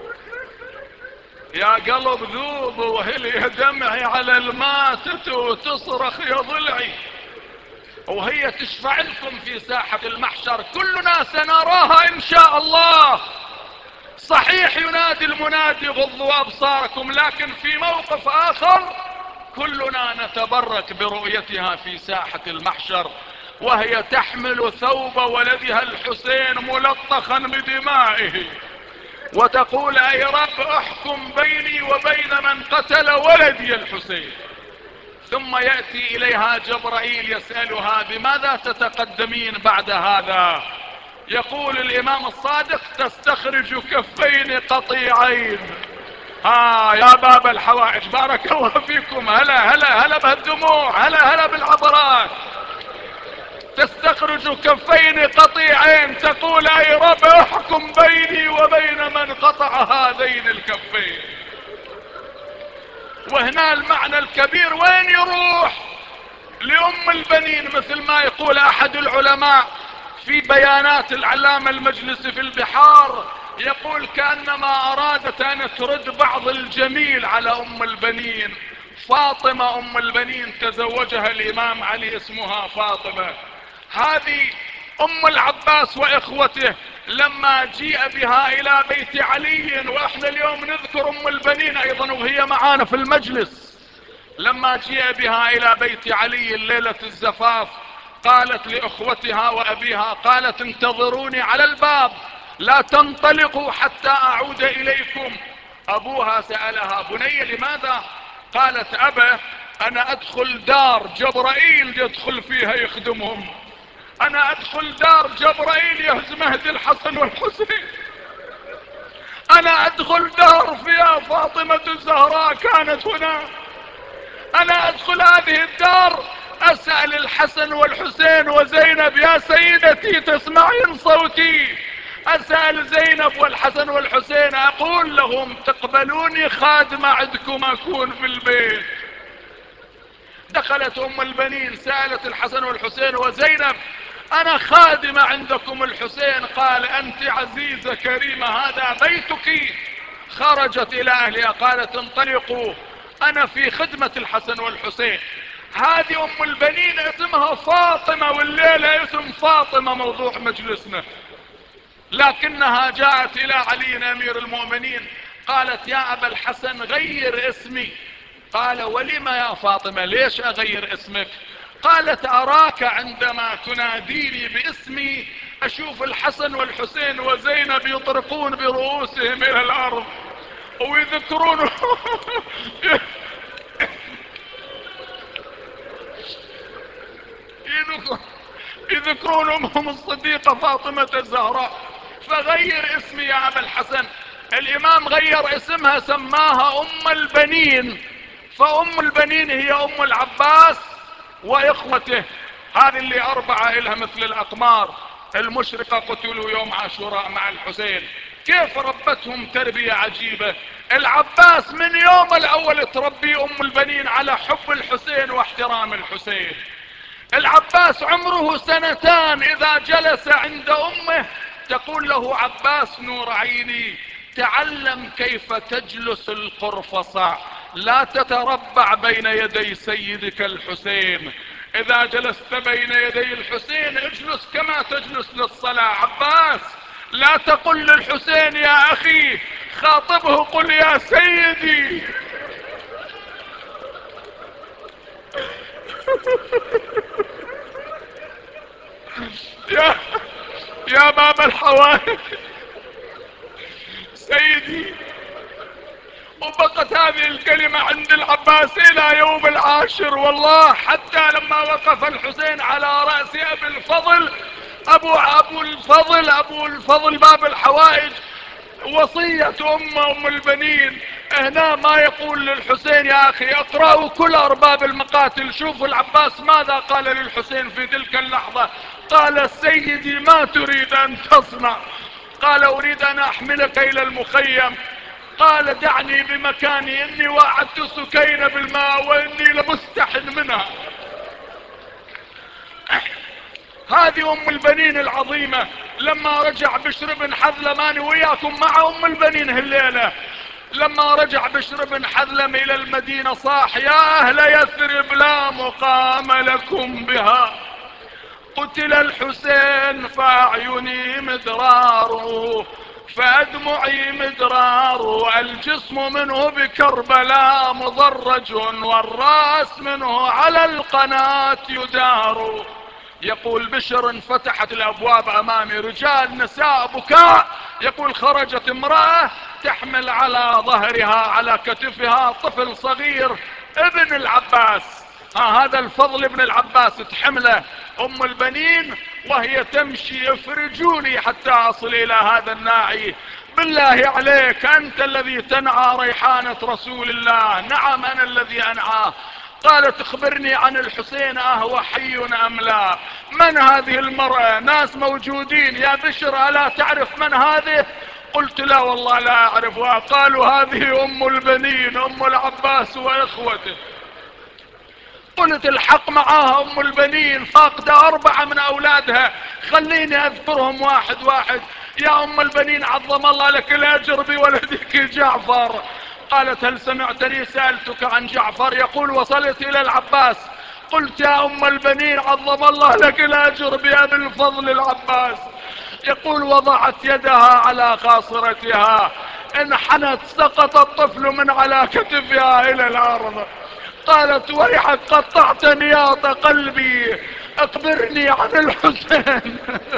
يا قلب ذوب وهل يا دمعي على الماتت وتصرخ يا ضلعي، وهي تشفع لكم في ساحة المحشر، كلنا سنراها ان شاء الله. صحيح ينادي المنادي: غضوا ابصاركم، لكن في موقف اخر كلنا نتبرك برؤيتها في ساحة المحشر، وهي تحمل ثوب ولدها الحسين ملطخا بدمائه، وتقول: اي رب احكم بيني وبين من قتل ولدي الحسين. ثم يأتي اليها جبرائيل يسألها: بماذا تتقدمين بعد هذا؟ يقول الامام الصادق: تستخرج كفين قطيعين. ها يا باب الحوائج، بارك الله فيكم، هلا هلا هلا بهالدموع، هلا هلا بالعبرات. تستخرج كفين قطيعين تقول: اي رب احكم بيني وبين من قطع هذين الكفين. وهنا المعنى الكبير وين يروح؟ لأم البنين، مثل ما يقول احد العلماء في بيانات العلامة المجلسي في البحار، يقول: كأنما ارادت ان ترد بعض الجميل على ام البنين. فاطمة ام البنين تزوجها الامام علي، اسمها فاطمة. هذه ام العباس واخوته لما جيء بها الى بيت علي، واحنا اليوم نذكر ام البنين ايضا وهي معانا في المجلس، لما جيء بها الى بيت علي ليلة الزفاف قالت لاخوتها وابيها، قالت: انتظروني على الباب لا تنطلقوا حتى اعود اليكم. ابوها سألها: بني لماذا؟ قالت: ابا انا ادخل دار جبرائيل يدخل فيها يخدمهم، انا ادخل دار جبرائيل يهز مهدي الحسن والحسين، انا ادخل دار فيها فاطمة الزهراء كانت هنا، انا ادخل هذه الدار اسأل الحسن والحسين وزينب: يا سيدتي تسمعين صوتي؟ اسأل زينب والحسن والحسين اقول لهم: تقبلوني خادمة عندكم اكون في البيت. دخلت ام البنين سألت الحسن والحسين وزينب: انا خادمة عندكم الحسين. قال: انت عزيزة كريمة هذا بيتك. خرجت الى اهلها قالت: انطلقوا انا في خدمة الحسن والحسين. هذه ام البنين اسمها فاطمة، والليلة اسم فاطمة موضوع مجلسنا، لكنها جاءت الى علي امير المؤمنين قالت: يا ابا الحسن غير اسمي. قال: ولم يا فاطمة، ليش اغير اسمك؟ قالت: اراك عندما تناديني باسمي اشوف الحسن والحسين وزينب يطرقون برؤوسهم الى الارض ويذكرون يذكرون امهم الصديقة فاطمة الزهراء، فغير اسمي يا ابا الحسن. الامام غير اسمها سماها ام البنين، فام البنين هي ام العباس واخوته، هذه اللي اربعة الها مثل الاقمار المشرقة قتلوا يوم عاشوراء مع الحسين. كيف ربتهم تربية عجيبة. العباس من يوم الاول تربي ام البنين على حب الحسين واحترام الحسين. العباس عمره سنتان اذا جلس عند امه تقول له: عباس نور عيني تعلم كيف تجلس القرفصة، لا تتربع بين يدي سيدك الحسين، اذا جلست بين يدي الحسين اجلس كما تجلس للصلاة. عباس لا تقل للحسين يا اخي، خاطبه قل يا سيدي. يا يا باب الحوائج سيدي. وبقت هذه الكلمة عند العباس الى يوم العاشر، والله حتى لما وقف الحسين على رأس ابي الفضل ابو ابو الفضل ابو الفضل باب الحوائج، وصية ام ام البنين هنا ما يقول للحسين يا اخي اقرأوا كل ارباب المقاتل شوفوا العباس ماذا قال للحسين في تلك اللحظة. قال سيدي ما تريد ان تصنع؟ قال اريد ان احملك الى المخيم. قال دعني بمكاني اني وعدت سكينة بالماء واني لمستحن منها. هذه ام البنين العظيمة. لما رجع بشر بن حذلم، انا وياكم مع ام البنين هالليلة، لما رجع بشر بن حذلم الى المدينة صاح يا اهل يثرب لا مقام لكم بها، قتل الحسين فاعيني مدرار فادمعي مدرار، الجسم منه بكربلاء مضرج والراس منه على القناة يدار. يقول بشر انفتحت الابواب امامي، رجال نساء بكاء. يقول خرجت امرأة تحمل على ظهرها على كتفها طفل صغير ابن العباس، ها هذا الفضل ابن العباس تحمله ام البنين وهي تمشي. افرجوني حتى اصل الى هذا الناعي، بالله عليك انت الذي تنعى ريحانة رسول الله. نعم انا الذي انعاه. قالت اخبرني عن الحسين اهو حي ام لا؟ من هذه المرأة؟ ناس موجودين يا بشر الا تعرف من هذه؟ قلت لا والله لا اعرفها. قالوا هذه ام البنين ام العباس واخوته. قلت الحق معاها ام البنين فاقدة اربعة من اولادها، خليني اذكرهم واحد واحد. يا ام البنين عظم الله لك الاجر بولدك جعفر. قالت هل سمعتني سألتك عن جعفر؟ يقول وصلت الى العباس. قلت يا ام البنين عظم الله لك الاجر بابي الفضل العباس. يقول وضعت يدها على خاصرتها انحنت سقط الطفل من على كتفها الى الارض. قالت ويحك قطعت نياط قلبي، اخبرني عن الحسين.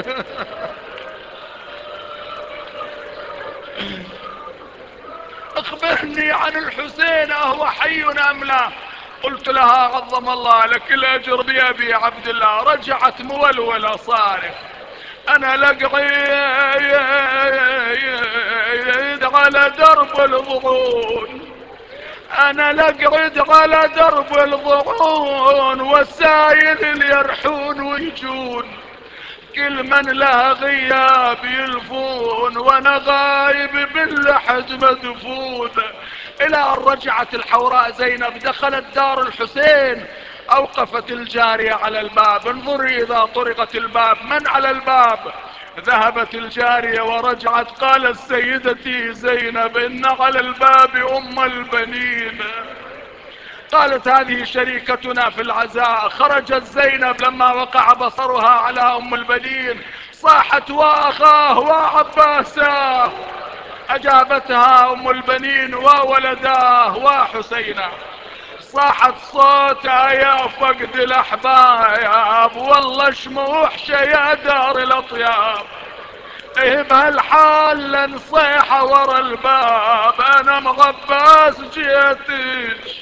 اخبرني عن الحسين اهو حي ام لا؟ قلت لها عظم الله لك الاجر بأبي عبد الله. رجعت مولولة صارخ انا لقعد على درب الضغون، انا لقعد على درب الضغون والسايل اللي يرحون ويجون، كل من له غياب يلفون وانا غايب باللحد مدفون. الى ان رجعت الحوراء زينب دخلت دار الحسين، اوقفت الجارية على الباب. انظري اذا طرقت الباب من على الباب؟ ذهبت الجارية ورجعت قالت سيدتي زينب ان على الباب ام البنين. قالت هذه شريكتنا في العزاء. خرجت زينب لما وقع بصرها على ام البنين صاحت واخاه وعباساه. اجابتها ام البنين وولداه وحسينا. صاحت صوتها يا فقد الاحباب والله شموحشه يا دار الاطياب، ايه بهالحال لنصيحة ورا الباب انا مغباس جيتك.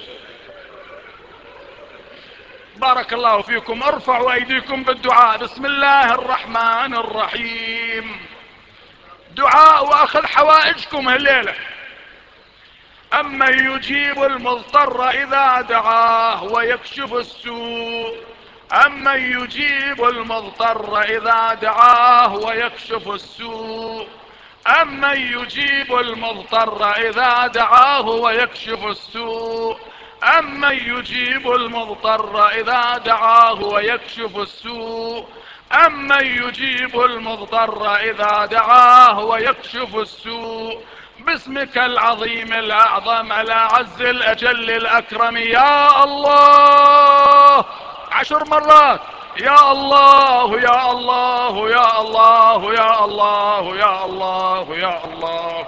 بارك الله فيكم. ارفعوا ايديكم بالدعاء. بسم الله الرحمن الرحيم. دعاء واخذ حوائجكم هالليلة. اما يجيب المضطر اذا دعاه ويكشف السوء، اما يجيب المضطر اذا دعاه ويكشف السوء، اما يجيب المضطر اذا دعاه ويكشف السوء، اما يجيب المضطر اذا دعاه ويكشف السوء، اما يجيب المضطر اذا دعاه ويكشف السوء. باسمك العظيم الاعظم الاعز الاجل الاكرم يا الله. عشر مرات يا الله يا الله يا الله يا الله يا الله يا الله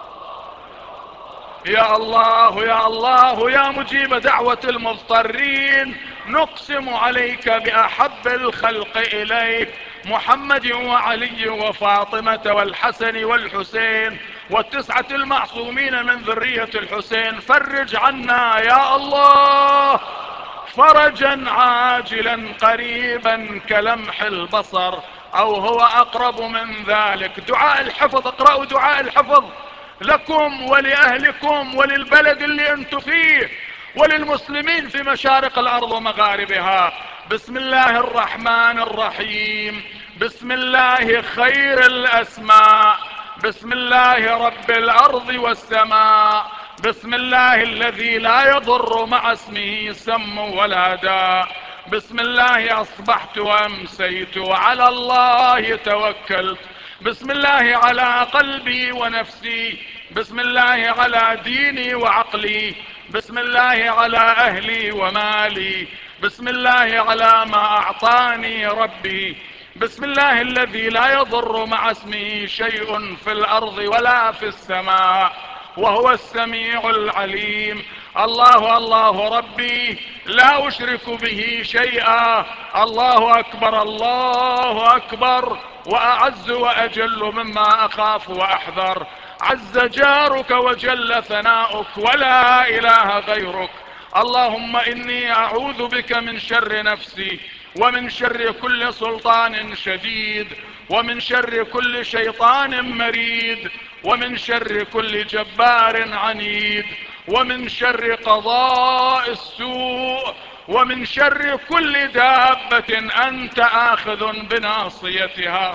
يا الله يا الله يا مجيب دعوة المضطرين. نقسم عليك بأحب الخلق إليك محمد وعلي وفاطمة والحسن والحسين والتسعة المعصومين من ذرية الحسين. فرج عنا يا الله فرجا عاجلا قريبا كلمح البصر او هو اقرب من ذلك. دعاء الحفظ. اقرأوا دعاء الحفظ. لكم ولأهلكم وللبلد اللي انتم فيه وللمسلمين في مشارق الأرض ومغاربها. بسم الله الرحمن الرحيم. بسم الله خير الأسماء. بسم الله رب الأرض والسماء. بسم الله الذي لا يضر مع اسمه سم ولا داء. بسم الله أصبحت وأمسيت وعلى الله توكلت. بسم الله على قلبي ونفسي. بسم الله على ديني وعقلي. بسم الله على أهلي ومالي. بسم الله على ما أعطاني ربي. بسم الله الذي لا يضر مع اسمه شيء في الأرض ولا في السماء وهو السميع العليم. الله الله ربي لا أشرك به شيئا. الله أكبر الله أكبر وأعز وأجل مما أخاف وأحذر. عز جارك وجل ثناؤك ولا إله غيرك. اللهم إني أعوذ بك من شر نفسي ومن شر كل سلطان شديد ومن شر كل شيطان مريد ومن شر كل جبار عنيد ومن شر قضاء السوء ومن شر كل دابة أنت آخذ بناصيتها.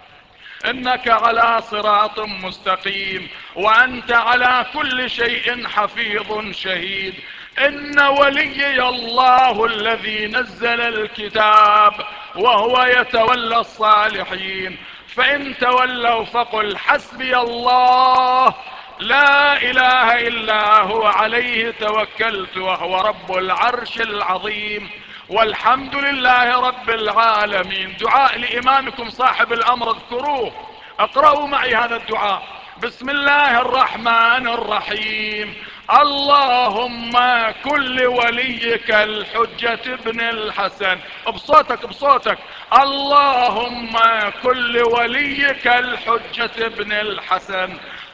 إنك على صراط مستقيم وأنت على كل شيء حفيظ شهيد. إن وليي الله الذي نزل الكتاب وهو يتولى الصالحين. فإن تولوا فقل حسبي الله لا إله إلا هو عليه توكلت وهو رب العرش العظيم والحمد لله رب العالمين. دعاء لإمامكم صاحب الأمر اذكروه، اقرأوا معي هذا الدعاء. بسم الله الرحمن الرحيم. اللهم كل وليك الحجة ابن الحسن، بصوتك بصوتك. اللهم كل وليك الحجة ابن الحسن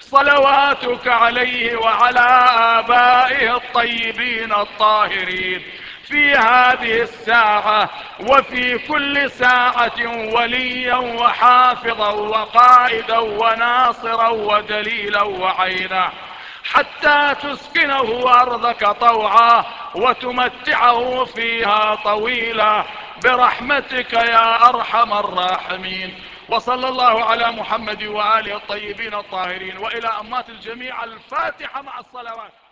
صلواتك عليه وعلى آبائه الطيبين الطاهرين في هذه الساعة وفي كل ساعة وليا وحافظا وقائدا وناصرا ودليلا وعينا حتى تسكنه أرضك طوعا وتمتعه فيها طويلا برحمتك يا أرحم الراحمين. وصلى الله على محمد وآله الطيبين الطاهرين. وإلى أمات الجميع الفاتحة مع الصلوات.